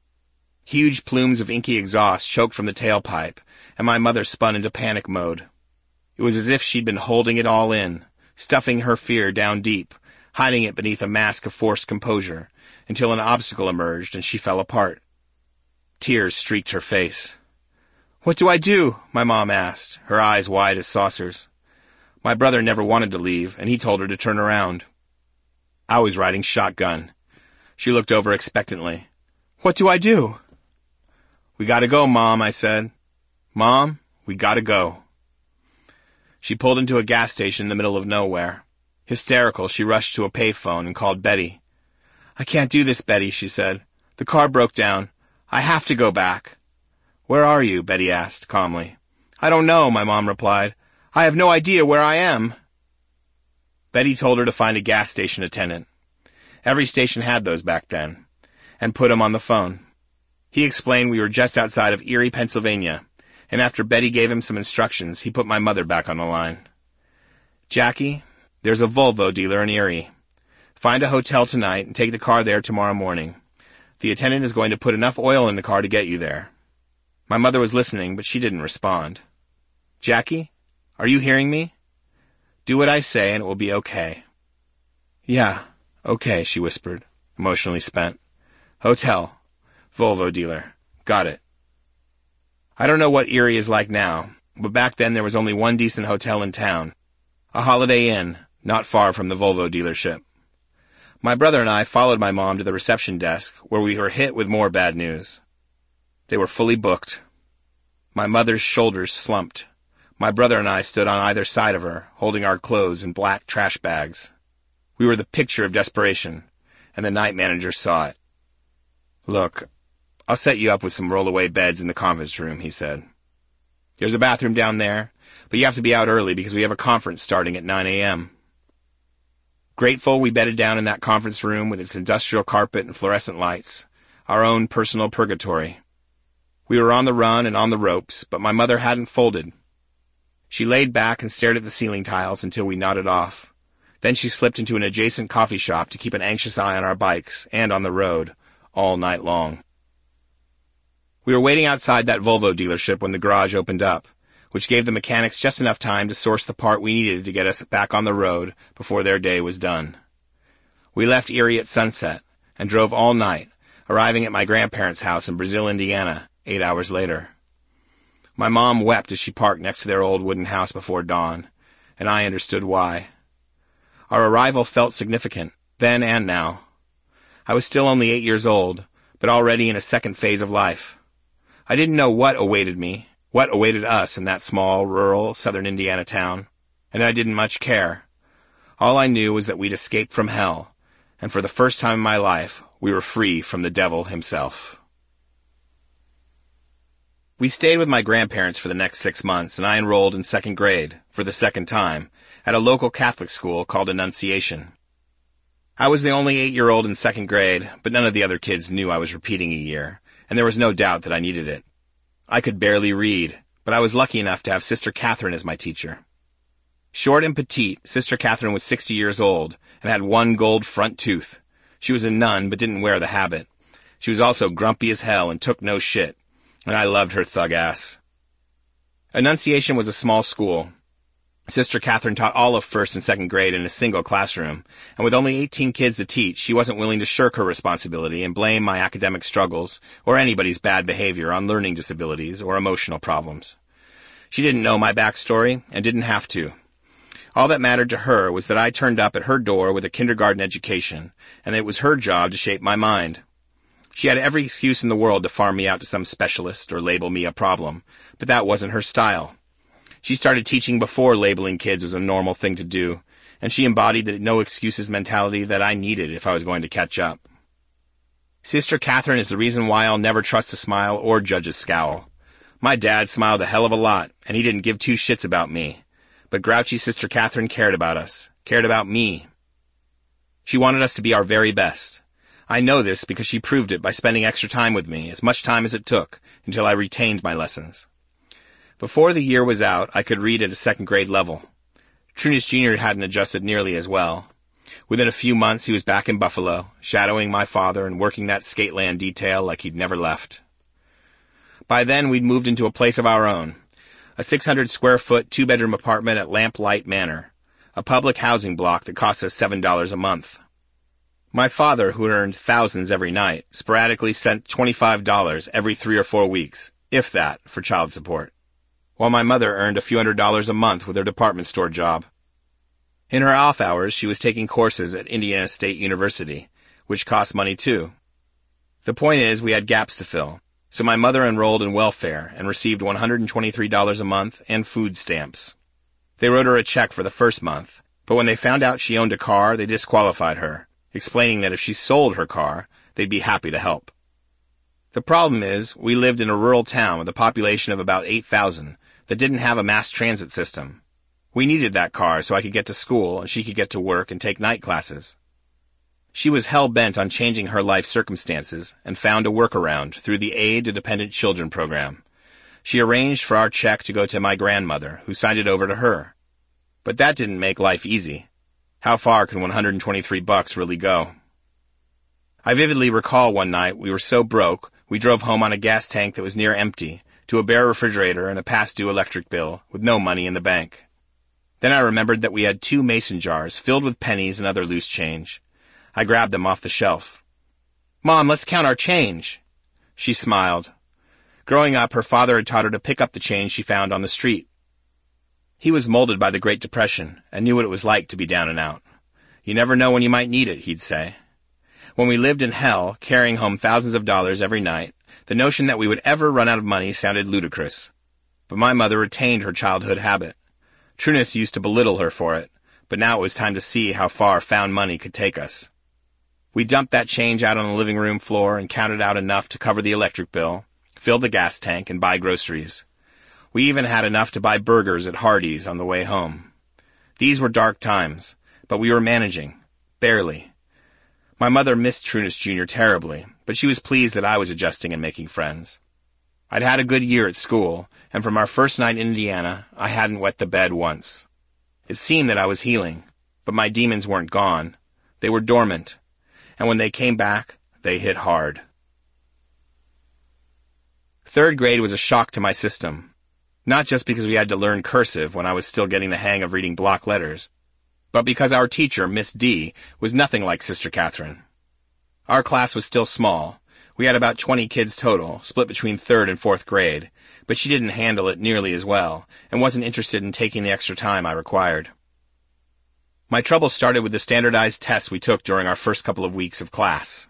Huge plumes of inky exhaust choked from the tailpipe, and my mother spun into panic mode. It was as if she'd been holding it all in, stuffing her fear down deep, hiding it beneath a mask of forced composure, until an obstacle emerged and she fell apart. Tears streaked her face. "What do I do?" my mom asked, her eyes wide as saucers. My brother never wanted to leave, and he told her to turn around. I was riding shotgun. She looked over expectantly. "What do I do?" "We gotta go, Mom," I said. "Mom, we gotta go." She pulled into a gas station in the middle of nowhere. Hysterical, she rushed to a payphone and called Betty. "I can't do this, Betty," she said. "The car broke down. I have to go back." "Where are you?" Betty asked, calmly. "I don't know," my mom replied. "I have no idea where I am." Betty told her to find a gas station attendant. Every station had those back then, and put him on the phone. He explained we were just outside of Erie, Pennsylvania, and after Betty gave him some instructions, he put my mother back on the line. "Jackie, there's a Volvo dealer in Erie. Find a hotel tonight and take the car there tomorrow morning. The attendant is going to put enough oil in the car to get you there." My mother was listening, but she didn't respond. "Jackie, are you hearing me? Do what I say and it will be okay." "Yeah, okay," she whispered, emotionally spent. "Hotel. Volvo dealer. Got it." I don't know what Erie is like now, but back then there was only one decent hotel in town. A Holiday Inn, not far from the Volvo dealership. My brother and I followed my mom to the reception desk, where we were hit with more bad news. They were fully booked. My mother's shoulders slumped. My brother and I stood on either side of her, holding our clothes in black trash bags. We were the picture of desperation, and the night manager saw it. "Look, I'll set you up with some roll-away beds in the conference room," he said. "There's a bathroom down there, but you have to be out early because we have a conference starting at nine a.m. Grateful, we bedded down in that conference room with its industrial carpet and fluorescent lights, our own personal purgatory. We were on the run and on the ropes, but my mother hadn't folded. She laid back and stared at the ceiling tiles until we nodded off. Then she slipped into an adjacent coffee shop to keep an anxious eye on our bikes and on the road all night long. We were waiting outside that Volvo dealership when the garage opened up, which gave the mechanics just enough time to source the part we needed to get us back on the road before their day was done. We left Erie at sunset and drove all night, arriving at my grandparents' house in Brazil, Indiana, eight hours later. My mom wept as she parked next to their old wooden house before dawn, and I understood why. Our arrival felt significant, then and now. I was still only eight years old, but already in a second phase of life. I didn't know what awaited me, what awaited us in that small, rural, southern Indiana town, and I didn't much care. All I knew was that we'd escaped from hell, and for the first time in my life, we were free from the devil himself. We stayed with my grandparents for the next six months, and I enrolled in second grade, for the second time, at a local Catholic school called Annunciation. I was the only eight-year-old in second grade, but none of the other kids knew I was repeating a year, and there was no doubt that I needed it. I could barely read, but I was lucky enough to have Sister Catherine as my teacher. Short and petite, Sister Catherine was sixty years old and had one gold front tooth. She was a nun, but didn't wear the habit. She was also grumpy as hell and took no shit, and I loved her thug ass. Annunciation was a small school. Sister Catherine taught all of first and second grade in a single classroom, and with only eighteen kids to teach, she wasn't willing to shirk her responsibility and blame my academic struggles or anybody's bad behavior on learning disabilities or emotional problems. She didn't know my backstory and didn't have to. All that mattered to her was that I turned up at her door with a kindergarten education, and it was her job to shape my mind. She had every excuse in the world to farm me out to some specialist or label me a problem, but that wasn't her style. She started teaching before labeling kids was a normal thing to do, and she embodied the no-excuses mentality that I needed if I was going to catch up. Sister Catherine is the reason why I'll never trust a smile or judge a scowl. My dad smiled a hell of a lot, and he didn't give two shits about me. But grouchy Sister Catherine cared about us, cared about me. She wanted us to be our very best. I know this because she proved it by spending extra time with me, as much time as it took, until I retained my lessons. Before the year was out, I could read at a second grade level. Trunis Junior hadn't adjusted nearly as well. Within a few months, he was back in Buffalo, shadowing my father and working that Skateland detail like he'd never left. By then, we'd moved into a place of our own, a six hundred square foot, two-bedroom apartment at Lamplight Manor, a public housing block that cost us seven dollars a month. My father, who earned thousands every night, sporadically sent twenty-five dollars every three or four weeks, if that, for child support, while my mother earned a few hundred dollars a month with her department store job. In her off hours, she was taking courses at Indiana State University, which cost money too. The point is, we had gaps to fill, so my mother enrolled in welfare and received one hundred twenty-three dollars a month and food stamps. They wrote her a check for the first month, but when they found out she owned a car, they disqualified her, explaining that if she sold her car, they'd be happy to help. The problem is, we lived in a rural town with a population of about eight thousand that didn't have a mass transit system. We needed that car so I could get to school and she could get to work and take night classes. She was hell-bent on changing her life circumstances and found a workaround through the Aid to Dependent Children program. She arranged for our check to go to my grandmother, who signed it over to her. But that didn't make life easy. How far can one hundred twenty-three bucks really go? I vividly recall one night we were so broke we drove home on a gas tank that was near empty, to a bare refrigerator and a past-due electric bill, with no money in the bank. Then I remembered that we had two mason jars filled with pennies and other loose change. I grabbed them off the shelf. "Mom, let's count our change." She smiled. Growing up, her father had taught her to pick up the change she found on the street. He was molded by the Great Depression and knew what it was like to be down and out. "You never know when you might need it," he'd say. When we lived in hell, carrying home thousands of dollars every night, the notion that we would ever run out of money sounded ludicrous. But my mother retained her childhood habit. Trunis used to belittle her for it, but now it was time to see how far found money could take us. We dumped that change out on the living room floor and counted out enough to cover the electric bill, fill the gas tank, and buy groceries. We even had enough to buy burgers at Hardee's on the way home. These were dark times, but we were managing. Barely. My mother missed Trunis Junior terribly, but she was pleased that I was adjusting and making friends. I'd had a good year at school, and from our first night in Indiana, I hadn't wet the bed once. It seemed that I was healing, but my demons weren't gone. They were dormant, and when they came back, they hit hard. Third grade was a shock to my system, not just because we had to learn cursive when I was still getting the hang of reading block letters, but because our teacher, Miss D, was nothing like Sister Catherine. Our class was still small. We had about twenty kids total, split between third and fourth grade, but she didn't handle it nearly as well, and wasn't interested in taking the extra time I required. My trouble started with the standardized tests we took during our first couple of weeks of class.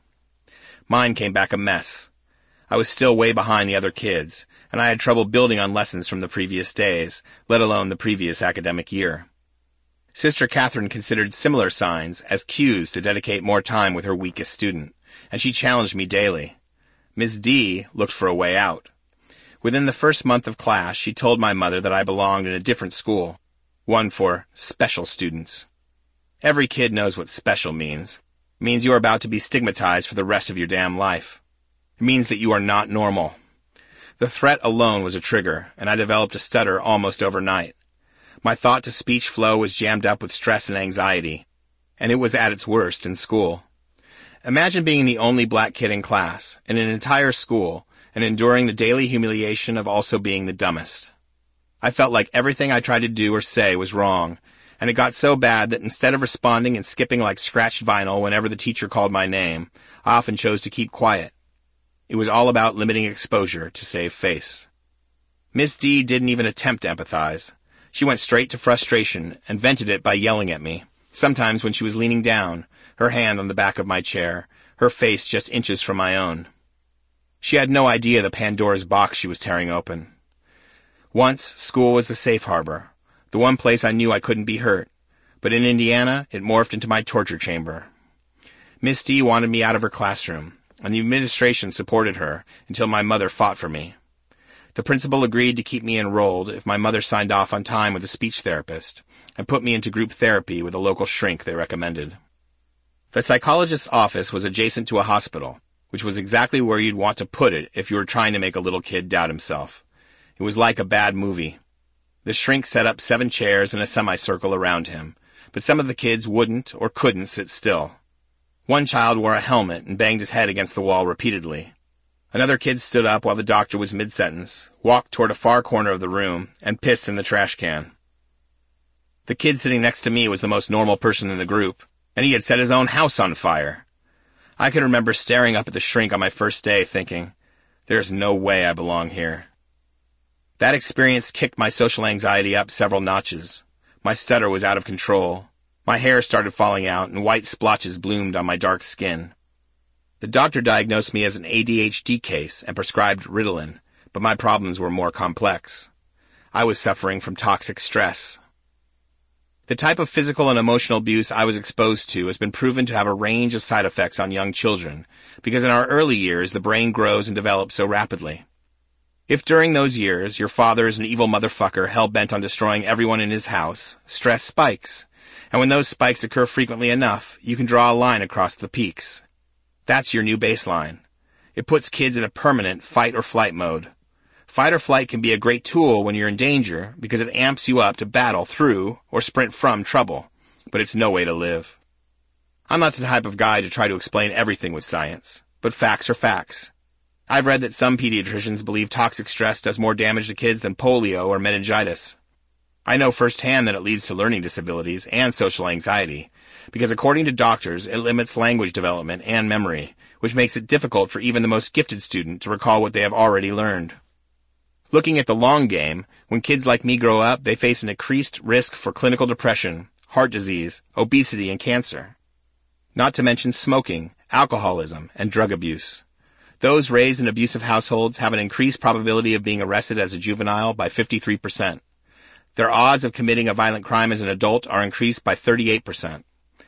Mine came back a mess. I was still way behind the other kids, and I had trouble building on lessons from the previous days, let alone the previous academic year. Sister Catherine considered similar signs as cues to dedicate more time with her weakest student, and she challenged me daily. Miss D looked for a way out. Within the first month of class, she told my mother that I belonged in a different school, one for special students. Every kid knows what special means. It means you are about to be stigmatized for the rest of your damn life. It means that you are not normal. The threat alone was a trigger, and I developed a stutter almost overnight. My thought-to-speech flow was jammed up with stress and anxiety, and it was at its worst in school. Imagine being the only black kid in class, in an entire school, and enduring the daily humiliation of also being the dumbest. I felt like everything I tried to do or say was wrong, and it got so bad that instead of responding and skipping like scratched vinyl whenever the teacher called my name, I often chose to keep quiet. It was all about limiting exposure to save face. Miss D didn't even attempt to empathize. She went straight to frustration and vented it by yelling at me, sometimes when she was leaning down, her hand on the back of my chair, her face just inches from my own. She had no idea the Pandora's box she was tearing open. Once, school was a safe harbor, the one place I knew I couldn't be hurt, but in Indiana, it morphed into my torture chamber. Miss D wanted me out of her classroom, and the administration supported her until my mother fought for me. The principal agreed to keep me enrolled if my mother signed off on time with a speech therapist, and put me into group therapy with a local shrink they recommended. The psychologist's office was adjacent to a hospital, which was exactly where you'd want to put it if you were trying to make a little kid doubt himself. It was like a bad movie. The shrink set up seven chairs in a semicircle around him, but some of the kids wouldn't or couldn't sit still. One child wore a helmet and banged his head against the wall repeatedly. Another kid stood up while the doctor was mid-sentence, walked toward a far corner of the room, and pissed in the trash can. The kid sitting next to me was the most normal person in the group, and he had set his own house on fire. I can remember staring up at the shrink on my first day thinking, there's no way I belong here. That experience kicked my social anxiety up several notches. My stutter was out of control. My hair started falling out, and white splotches bloomed on my dark skin. The doctor diagnosed me as an A D H D case and prescribed Ritalin, but my problems were more complex. I was suffering from toxic stress. The type of physical and emotional abuse I was exposed to has been proven to have a range of side effects on young children, because in our early years the brain grows and develops so rapidly. If during those years your father is an evil motherfucker hell-bent on destroying everyone in his house, stress spikes. And when those spikes occur frequently enough, you can draw a line across the peaks. That's your new baseline. It puts kids in a permanent fight-or-flight mode. Fight or flight can be a great tool when you're in danger because it amps you up to battle through or sprint from trouble, but it's no way to live. I'm not the type of guy to try to explain everything with science, but facts are facts. I've read that some pediatricians believe toxic stress does more damage to kids than polio or meningitis. I know firsthand that it leads to learning disabilities and social anxiety, because according to doctors, it limits language development and memory, which makes it difficult for even the most gifted student to recall what they have already learned. Looking at the long game, when kids like me grow up, they face an increased risk for clinical depression, heart disease, obesity, and cancer. Not to mention smoking, alcoholism, and drug abuse. Those raised in abusive households have an increased probability of being arrested as a juvenile by fifty-three percent. Their odds of committing a violent crime as an adult are increased by thirty-eight percent.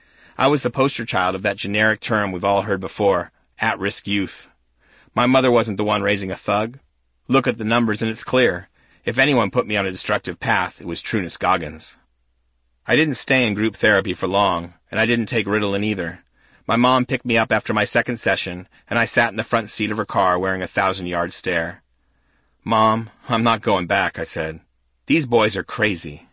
I was the poster child of that generic term we've all heard before, at-risk youth. My mother wasn't the one raising a thug. Look at the numbers and it's clear. If anyone put me on a destructive path, it was Trunis Goggins. I didn't stay in group therapy for long, and I didn't take Ritalin either. My mom picked me up after my second session, and I sat in the front seat of her car wearing a thousand-yard stare. "Mom, I'm not going back," I said. "These boys are crazy."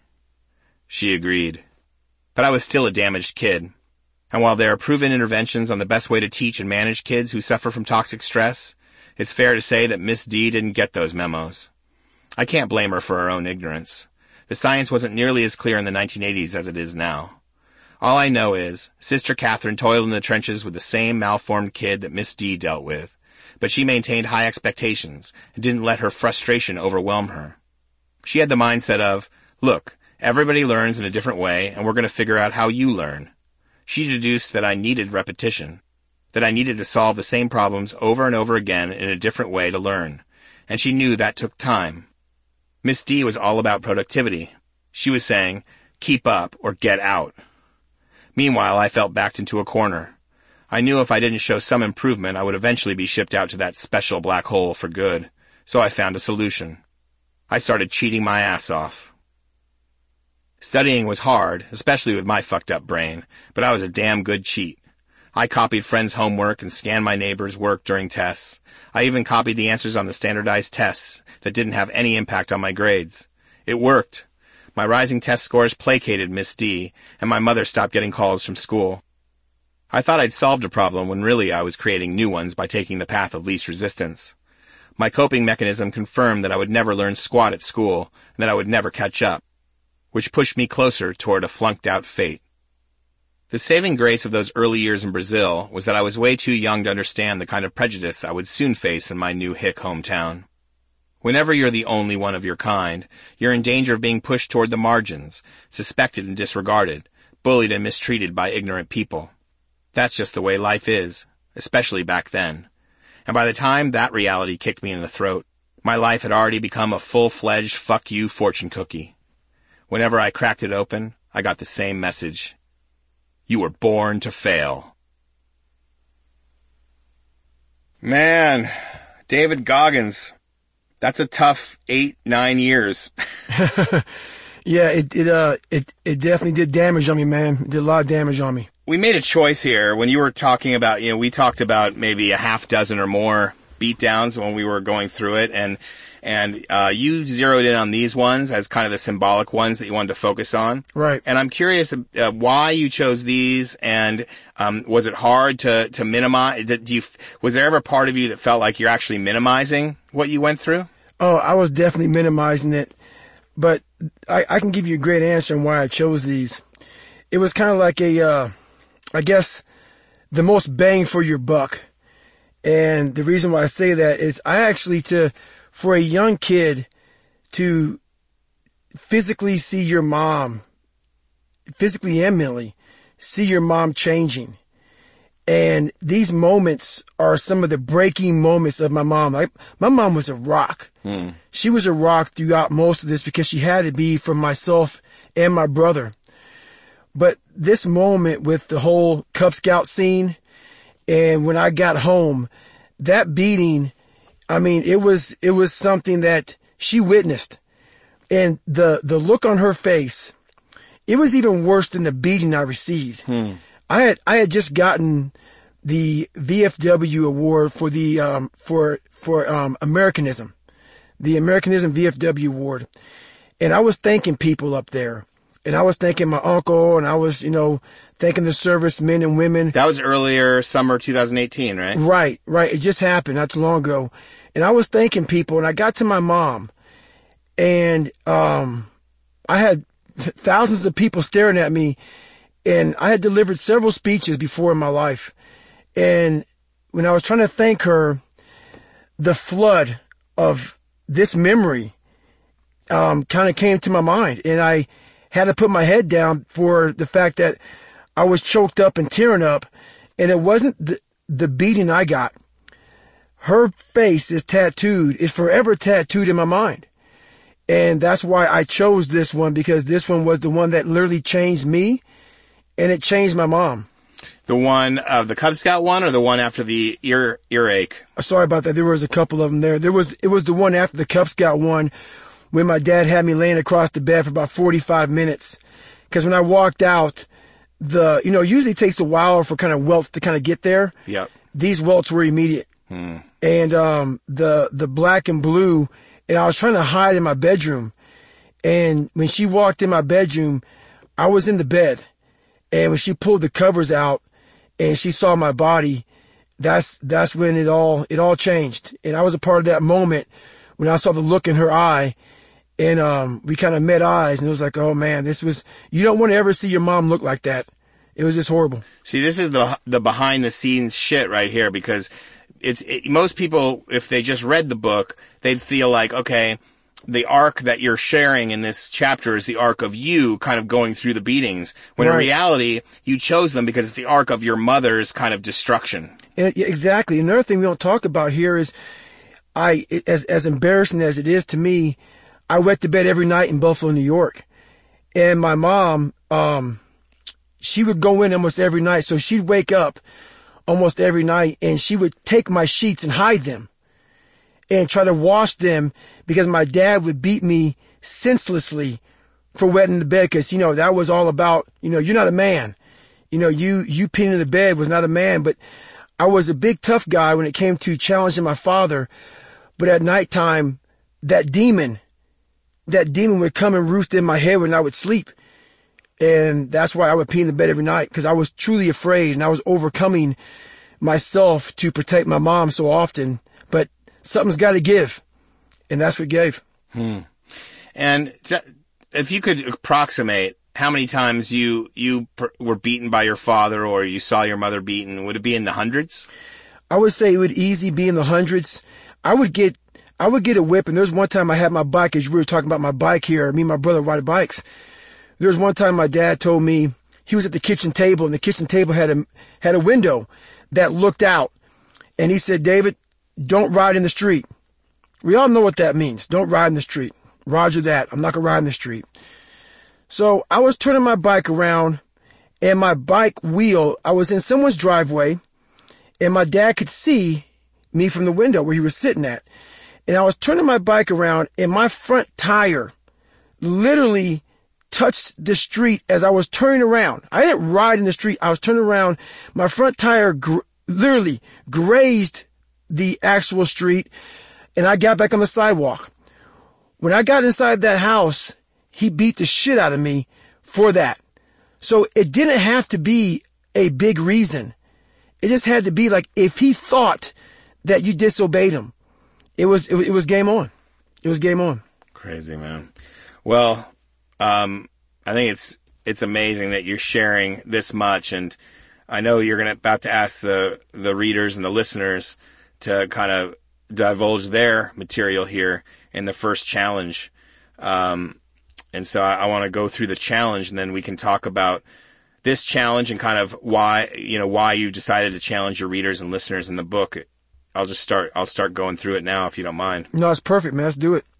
She agreed. But I was still a damaged kid. And while there are proven interventions on the best way to teach and manage kids who suffer from toxic stress, it's fair to say that Miss D didn't get those memos. I can't blame her for her own ignorance. The science wasn't nearly as clear in the nineteen eighties as it is now. All I know is, Sister Catherine toiled in the trenches with the same malformed kid that Miss D dealt with, but she maintained high expectations and didn't let her frustration overwhelm her. She had the mindset of, look, everybody learns in a different way, and we're going to figure out how you learn. She deduced that I needed repetition, that I needed to solve the same problems over and over again in a different way to learn, and she knew that took time. Miss D was all about productivity. She was saying, keep up or get out. Meanwhile, I felt backed into a corner. I knew if I didn't show some improvement, I would eventually be shipped out to that special black hole for good, so I found a solution. I started cheating my ass off. Studying was hard, especially with my fucked up brain, but I was a damn good cheat. I copied friends' homework and scanned my neighbors' work during tests. I even copied the answers on the standardized tests that didn't have any impact on my grades. It worked. My rising test scores placated Miss D, and my mother stopped getting calls from school. I thought I'd solved a problem when really I was creating new ones by taking the path of least resistance. My coping mechanism confirmed that I would never learn squat at school, and that I would never catch up, which pushed me closer toward a flunked-out fate. The saving grace of those early years in Brazil was that I was way too young to understand the kind of prejudice I would soon face in my new hick hometown. Whenever you're the only one of your kind, you're in danger of being pushed toward the margins, suspected and disregarded, bullied and mistreated by ignorant people. That's just the way life is, especially back then. And by the time that reality kicked me in the throat, my life had already become a full-fledged fuck you fortune cookie. Whenever I cracked it open, I got the same message. You were born to fail. Man, David Goggins. That's a tough eight, nine years. Yeah, it it uh it it definitely did damage on me, man. It did a lot of damage on me. We made a choice here when you were talking about, you know, we talked about maybe a half dozen or more beatdowns when we were going through it, and and uh, you zeroed in on these ones as kind of the symbolic ones that you wanted to focus on. Right. And I'm curious uh, why you chose these, and um, was it hard to to minimize? Did you was there ever a part of you that felt like you're actually minimizing what you went through? Oh, I was definitely minimizing it. but I, I can give you a great answer on why I chose these. It was kind of like a, uh, I guess, the most bang for your buck. And the reason why I say that is I actually, to, for a young kid to physically see your mom, physically and mentally, see your mom changing. And these moments are some of the breaking moments of my mom. Like, my mom was a rock. Mm. She was a rock throughout most of this because she had to be for myself and my brother. But this moment with the whole Cub Scout scene, and when I got home, that beating, I mean, it was, it was something that she witnessed. And the, the look on her face, it was even worse than the beating I received. Hmm. I had, I had just gotten the V F W award for the, um, for, for, um, Americanism, the Americanism V F W award. And I was thanking people up there. And I was thanking my uncle, and I was, you know, thanking the servicemen and women. That was earlier, summer two thousand eighteen, right? Right, right. It just happened not too long ago. And I was thanking people, and I got to my mom, and um, I had th- thousands of people staring at me, and I had delivered several speeches before in my life. And when I was trying to thank her, the flood of this memory um, kind of came to my mind, and I had to put my head down for the fact that I was choked up and tearing up, and it wasn't the, the beating I got. Her face is tattooed, is forever tattooed in my mind. And that's why I chose this one, because this one was the one that literally changed me, and it changed my mom. The one of the Cub Scout one, or the one after the ear earache? Sorry about that. There was a couple of them there. There was, it was the one after the Cub Scout one, when my dad had me laying across the bed for about forty-five minutes. Because when I walked out, the, you know, usually it takes a while for kind of welts to kind of get there. Yep. These welts were immediate. Hmm. And, um, the, the black and blue, and I was trying to hide in my bedroom. And when she walked in my bedroom, I was in the bed. And when she pulled the covers out and she saw my body, that's, that's when it all, it all changed. And I was a part of that moment when I saw the look in her eye. And um, we kind of met eyes, and it was like, oh, man, this was, you don't want to ever see your mom look like that. It was just horrible. See, this is the the behind-the-scenes shit right here, because it's it, most people, if they just read the book, they'd feel like, okay, the arc that you're sharing in this chapter is the arc of you kind of going through the beatings, when right. in reality, you chose them because it's the arc of your mother's kind of destruction. And, exactly. Another thing we don't talk about here is, I, as as embarrassing as it is to me, I went to bed every night in Buffalo, New York. And my mom, um, she would go in almost every night. So she'd wake up almost every night, and she would take my sheets and hide them and try to wash them, because my dad would beat me senselessly for wetting the bed. Cause, you know, that was all about, you know, you're not a man. You know, you, you peeing in the bed was not a man. But I was a big tough guy when it came to challenging my father. But at nighttime, that demon, that demon would come and roost in my head when I would sleep. And that's why I would pee in the bed every night, because I was truly afraid, and I was overcoming myself to protect my mom so often. But something's got to give, and that's what gave. Hmm. And if you could approximate how many times you you were beaten by your father, or you saw your mother beaten, would it be in the hundreds? I would say it would easily be in the hundreds. I would get I would get a whip, and there's one time I had my bike, as we were talking about my bike here, me and my brother ride bikes. There was one time my dad told me, he was at the kitchen table, and the kitchen table had a, had a window that looked out. And he said, David, don't ride in the street. We all know what that means. Don't ride in the street. Roger that. I'm not going to ride in the street. So I was turning my bike around, and my bike wheel, I was in someone's driveway, and my dad could see me from the window where he was sitting at. And I was turning my bike around, and my front tire literally touched the street as I was turning around. I didn't ride in the street. I was turning around. My front tire gr- literally grazed the actual street, and I got back on the sidewalk. When I got inside that house, he beat the shit out of me for that. So it didn't have to be a big reason. It just had to be like, if he thought that you disobeyed him, it was, it, it was game on. It was game on. Crazy, man. Well, um, I think it's it's amazing that you're sharing this much, and I know you're gonna about to ask the the readers and the listeners to kind of divulge their material here in the first challenge. Um, and so I, I want to go through the challenge, and then we can talk about this challenge and kind of why, you know, why you decided to challenge your readers and listeners in the book. I'll just start, I'll start going through it now if you don't mind. No, it's perfect, man. Let's do it.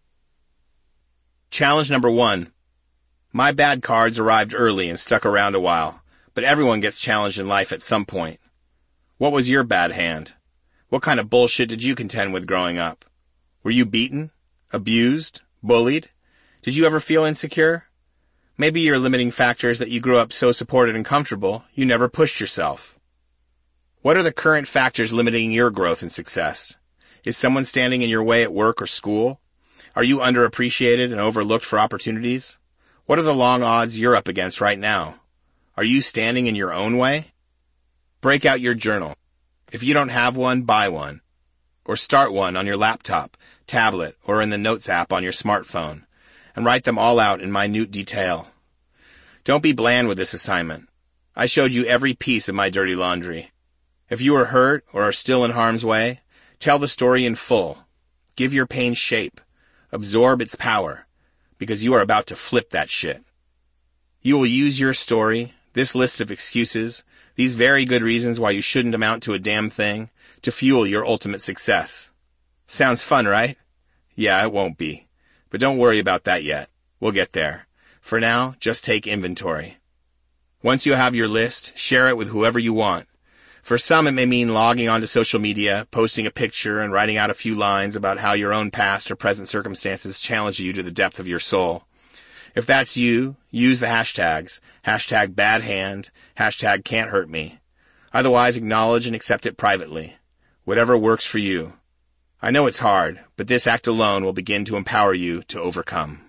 Challenge number one. My bad cards arrived early and stuck around a while, but everyone gets challenged in life at some point. What was your bad hand? What kind of bullshit did you contend with growing up? Were you beaten? Abused? Bullied? Did you ever feel insecure? Maybe your limiting factor is that you grew up so supported and comfortable, you never pushed yourself. What are the current factors limiting your growth and success? Is someone standing in your way at work or school? Are you underappreciated and overlooked for opportunities? What are the long odds you're up against right now? Are you standing in your own way? Break out your journal. If you don't have one, buy one. Or start one on your laptop, tablet, or in the Notes app on your smartphone, and write them all out in minute detail. Don't be bland with this assignment. I showed you every piece of my dirty laundry. If you are hurt or are still in harm's way, tell the story in full. Give your pain shape. Absorb its power, because you are about to flip that shit. You will use your story, this list of excuses, these very good reasons why you shouldn't amount to a damn thing, to fuel your ultimate success. Sounds fun, right? Yeah, it won't be. But don't worry about that yet. We'll get there. For now, just take inventory. Once you have your list, share it with whoever you want. For some, it may mean logging onto social media, posting a picture, and writing out a few lines about how your own past or present circumstances challenge you to the depth of your soul. If that's you, use the hashtags, hashtag bad hand, hashtag can't hurt me. Otherwise, acknowledge and accept it privately. Whatever works for you. I know it's hard, but this act alone will begin to empower you to overcome.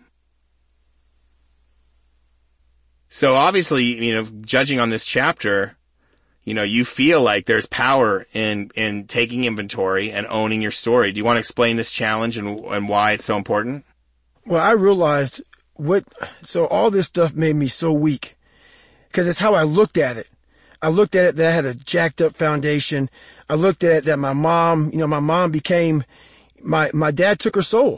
So obviously, you know, judging on this chapter, you know, you feel like there's power in, in taking inventory and owning your story. Do you want to explain this challenge and, and why it's so important? Well, I realized what, so all this stuff made me so weak because it's how I looked at it. I looked at it that I had a jacked up foundation. I looked at it that my mom, you know, my mom became, my, my dad took her soul.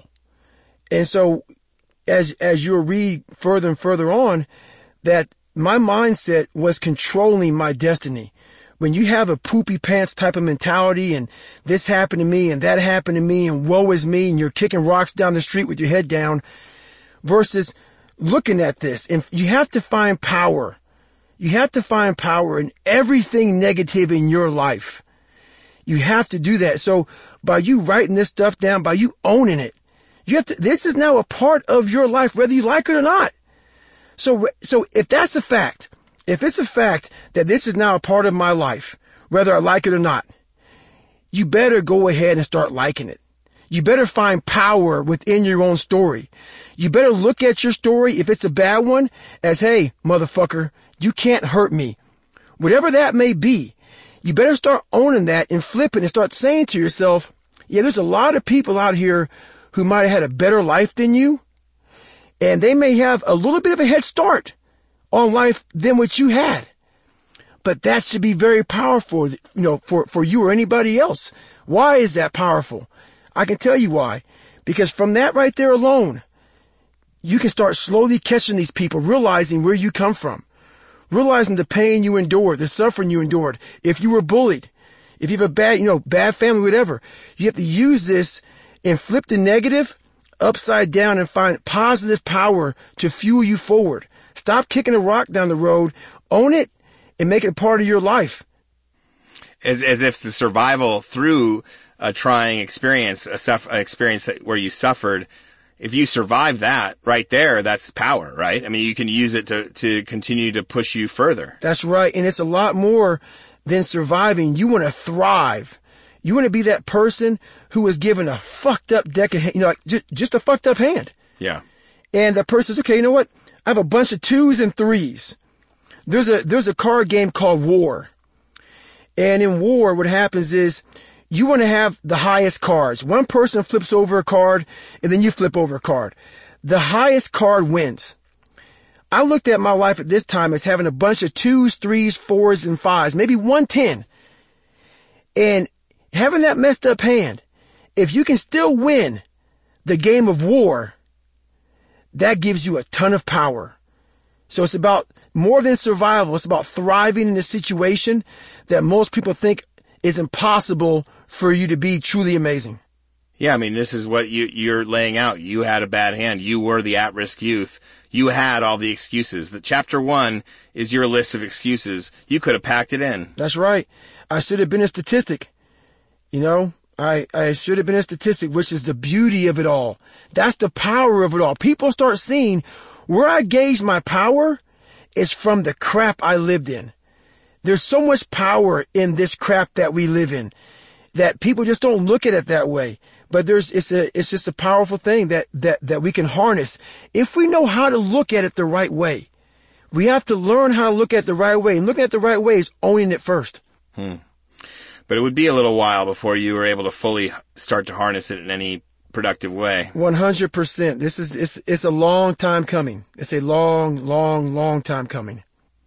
And so as, as you'll read further and further on, that my mindset was controlling my destiny. When you have a poopy pants type of mentality and this happened to me and that happened to me and woe is me and you're kicking rocks down the street with your head down versus looking at this, and you have to find power. You have to find power in everything negative in your life. You have to do that. So by you writing this stuff down, by you owning it, you have to, this is now a part of your life, whether you like it or not. So, so if that's a fact, if it's a fact that this is now a part of my life, whether I like it or not, you better go ahead and start liking it. You better find power within your own story. You better look at your story, if it's a bad one, as, hey, motherfucker, you can't hurt me. Whatever that may be, you better start owning that and flipping and start saying to yourself, yeah, there's a lot of people out here who might have had a better life than you, and they may have a little bit of a head start on life than what you had. But that should be very powerful, you know, for, for you or anybody else. Why is that powerful? I can tell you why. Because from that right there alone, you can start slowly catching these people, realizing where you come from, realizing the pain you endured, the suffering you endured. If you were bullied, if you have a bad, you know, bad family, whatever, you have to use this and flip the negative upside down and find positive power to fuel you forward. Stop kicking a rock down the road, own it, and make it a part of your life. As, as if the survival through a trying experience, a suff- experience that, where you suffered, if you survive that right there, that's power, right? I mean, you can use it to, to continue to push you further. That's right. And it's a lot more than surviving. You want to thrive. You want to be that person who was given a fucked up deck of, you know, like just, just a fucked up hand. Yeah. And that person says, okay, you know what? I have a bunch of twos and threes. There's a, there's a card game called War. And in War, what happens is you want to have the highest cards. One person flips over a card and then you flip over a card. the highest card wins. I looked at my life at this time as having a bunch of twos, threes, fours, and fives, maybe one ten. And having that messed up hand, if you can still win the game of war, that gives you a ton of power. So it's about more than survival. It's about thriving in a situation that most people think is impossible for you to be truly amazing. Yeah, I mean, this is what you, you're laying out. You had a bad hand. You were the at-risk youth. You had all the excuses. The chapter one is your list of excuses. You could have packed it in. That's right. I should have been a statistic. You know, I, I should have been a statistic, which is the beauty of it all. That's the power of it all. People start seeing where I gauge my power is from the crap I lived in. There's so much power in this crap that we live in that people just don't look at it that way. But there's, it's a, it's just a powerful thing that, that, that we can harness if we know how to look at it the right way. We have to learn how to look at it the right way, and looking at it the right way is owning it first. Hmm. But it would be a little while before you were able to fully start to harness it in any productive way. one hundred percent. This is, it's, it's a long time coming. It's a long, long, long time coming.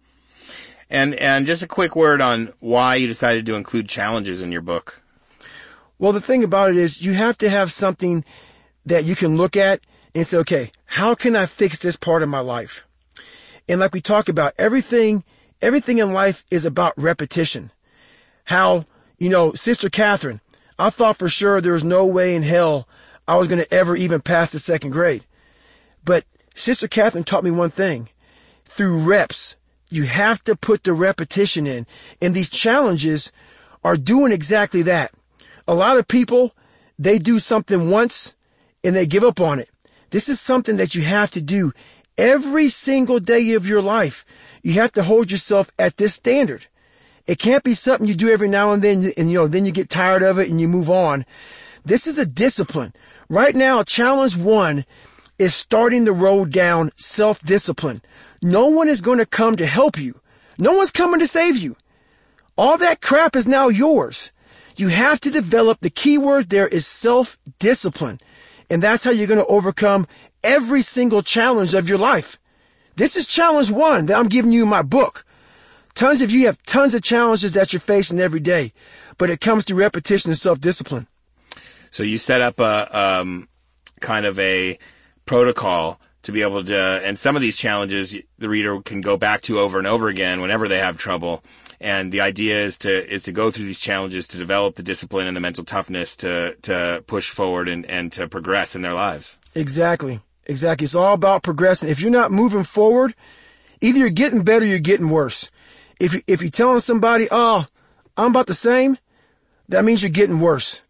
And, and just a quick word on why you decided to include challenges in your book. Well, the thing about it is you have to have something that you can look at and say, okay, how can I fix this part of my life? And like we talk about, everything, everything in life is about repetition. How, you know, Sister Catherine, I thought for sure there was no way in hell I was going to ever even pass the second grade. But Sister Catherine taught me one thing. Through reps, you have to put the repetition in. And these challenges are doing exactly that. A lot of people, they do something once and they give up on it. This is something that you have to do every single day of your life. You have to hold yourself at this standard. It can't be something you do every now and then and, you know, then you get tired of it and you move on. This is a discipline. Right now, challenge one is starting the road down self-discipline. No one is going to come to help you. No one's coming to save you. All that crap is now yours. You have to develop, the key word there is self-discipline. And that's how you're going to overcome every single challenge of your life. This is challenge one that I'm giving you in my book. Tons of you have tons of challenges that you're facing every day, but it comes to repetition and self-discipline. So you set up a um, kind of a protocol to be able to, and some of these challenges the reader can go back to over and over again whenever they have trouble. And the idea is to is to go through these challenges to develop the discipline and the mental toughness to to push forward and, and to progress in their lives. Exactly. Exactly. It's all about progressing. If you're not moving forward, either you're getting better or you're getting worse. If you, if you're telling somebody, oh, I'm about the same, that means you're getting worse.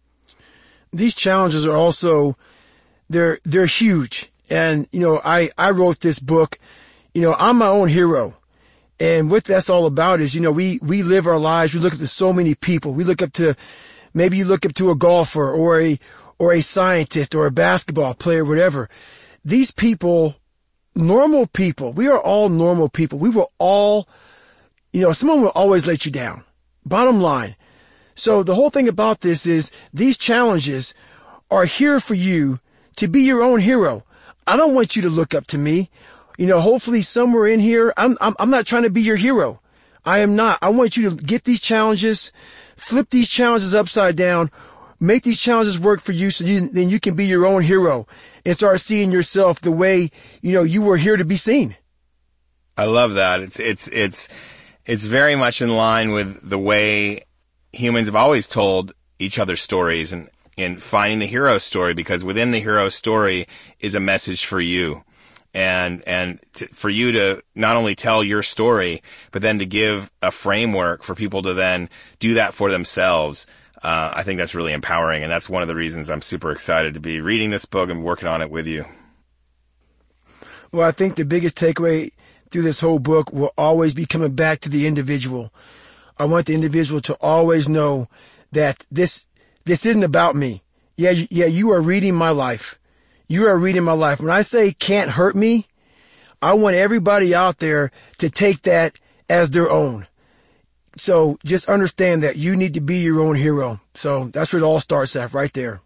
These challenges are also, they're they're huge. And, you know, I, I wrote this book, you know, I'm my own hero. And what that's all about is, you know, we, we live our lives. We look up to so many people. We look up to, maybe you look up to a golfer or a, or a scientist or a basketball player, whatever. These people, normal people, we are all normal people. We will all, you know, someone will always let you down. Bottom line. So the whole thing about this is these challenges are here for you to be your own hero. I don't want you to look up to me. You know, hopefully somewhere in here, I'm, I'm, I'm not trying to be your hero. I am not. I want you to get these challenges, flip these challenges upside down, make these challenges work for you so you, then you can be your own hero and start seeing yourself the way, you know, you were here to be seen. I love that. It's, it's, it's, it's very much in line with the way humans have always told each other stories and, and finding the hero story, because within the hero story is a message for you. And, and to, for you to not only tell your story, but then to give a framework for people to then do that for themselves. Uh, I think that's really empowering. And that's one of the reasons I'm super excited to be reading this book and working on it with you. Well, I think the biggest takeaway through this whole book will always be coming back to the individual. I want the individual to always know that this, this isn't about me. Yeah, yeah, you are reading my life. You are reading my life. When I say can't hurt me, I want everybody out there to take that as their own. So just understand that you need to be your own hero. So that's where it all starts at, right there.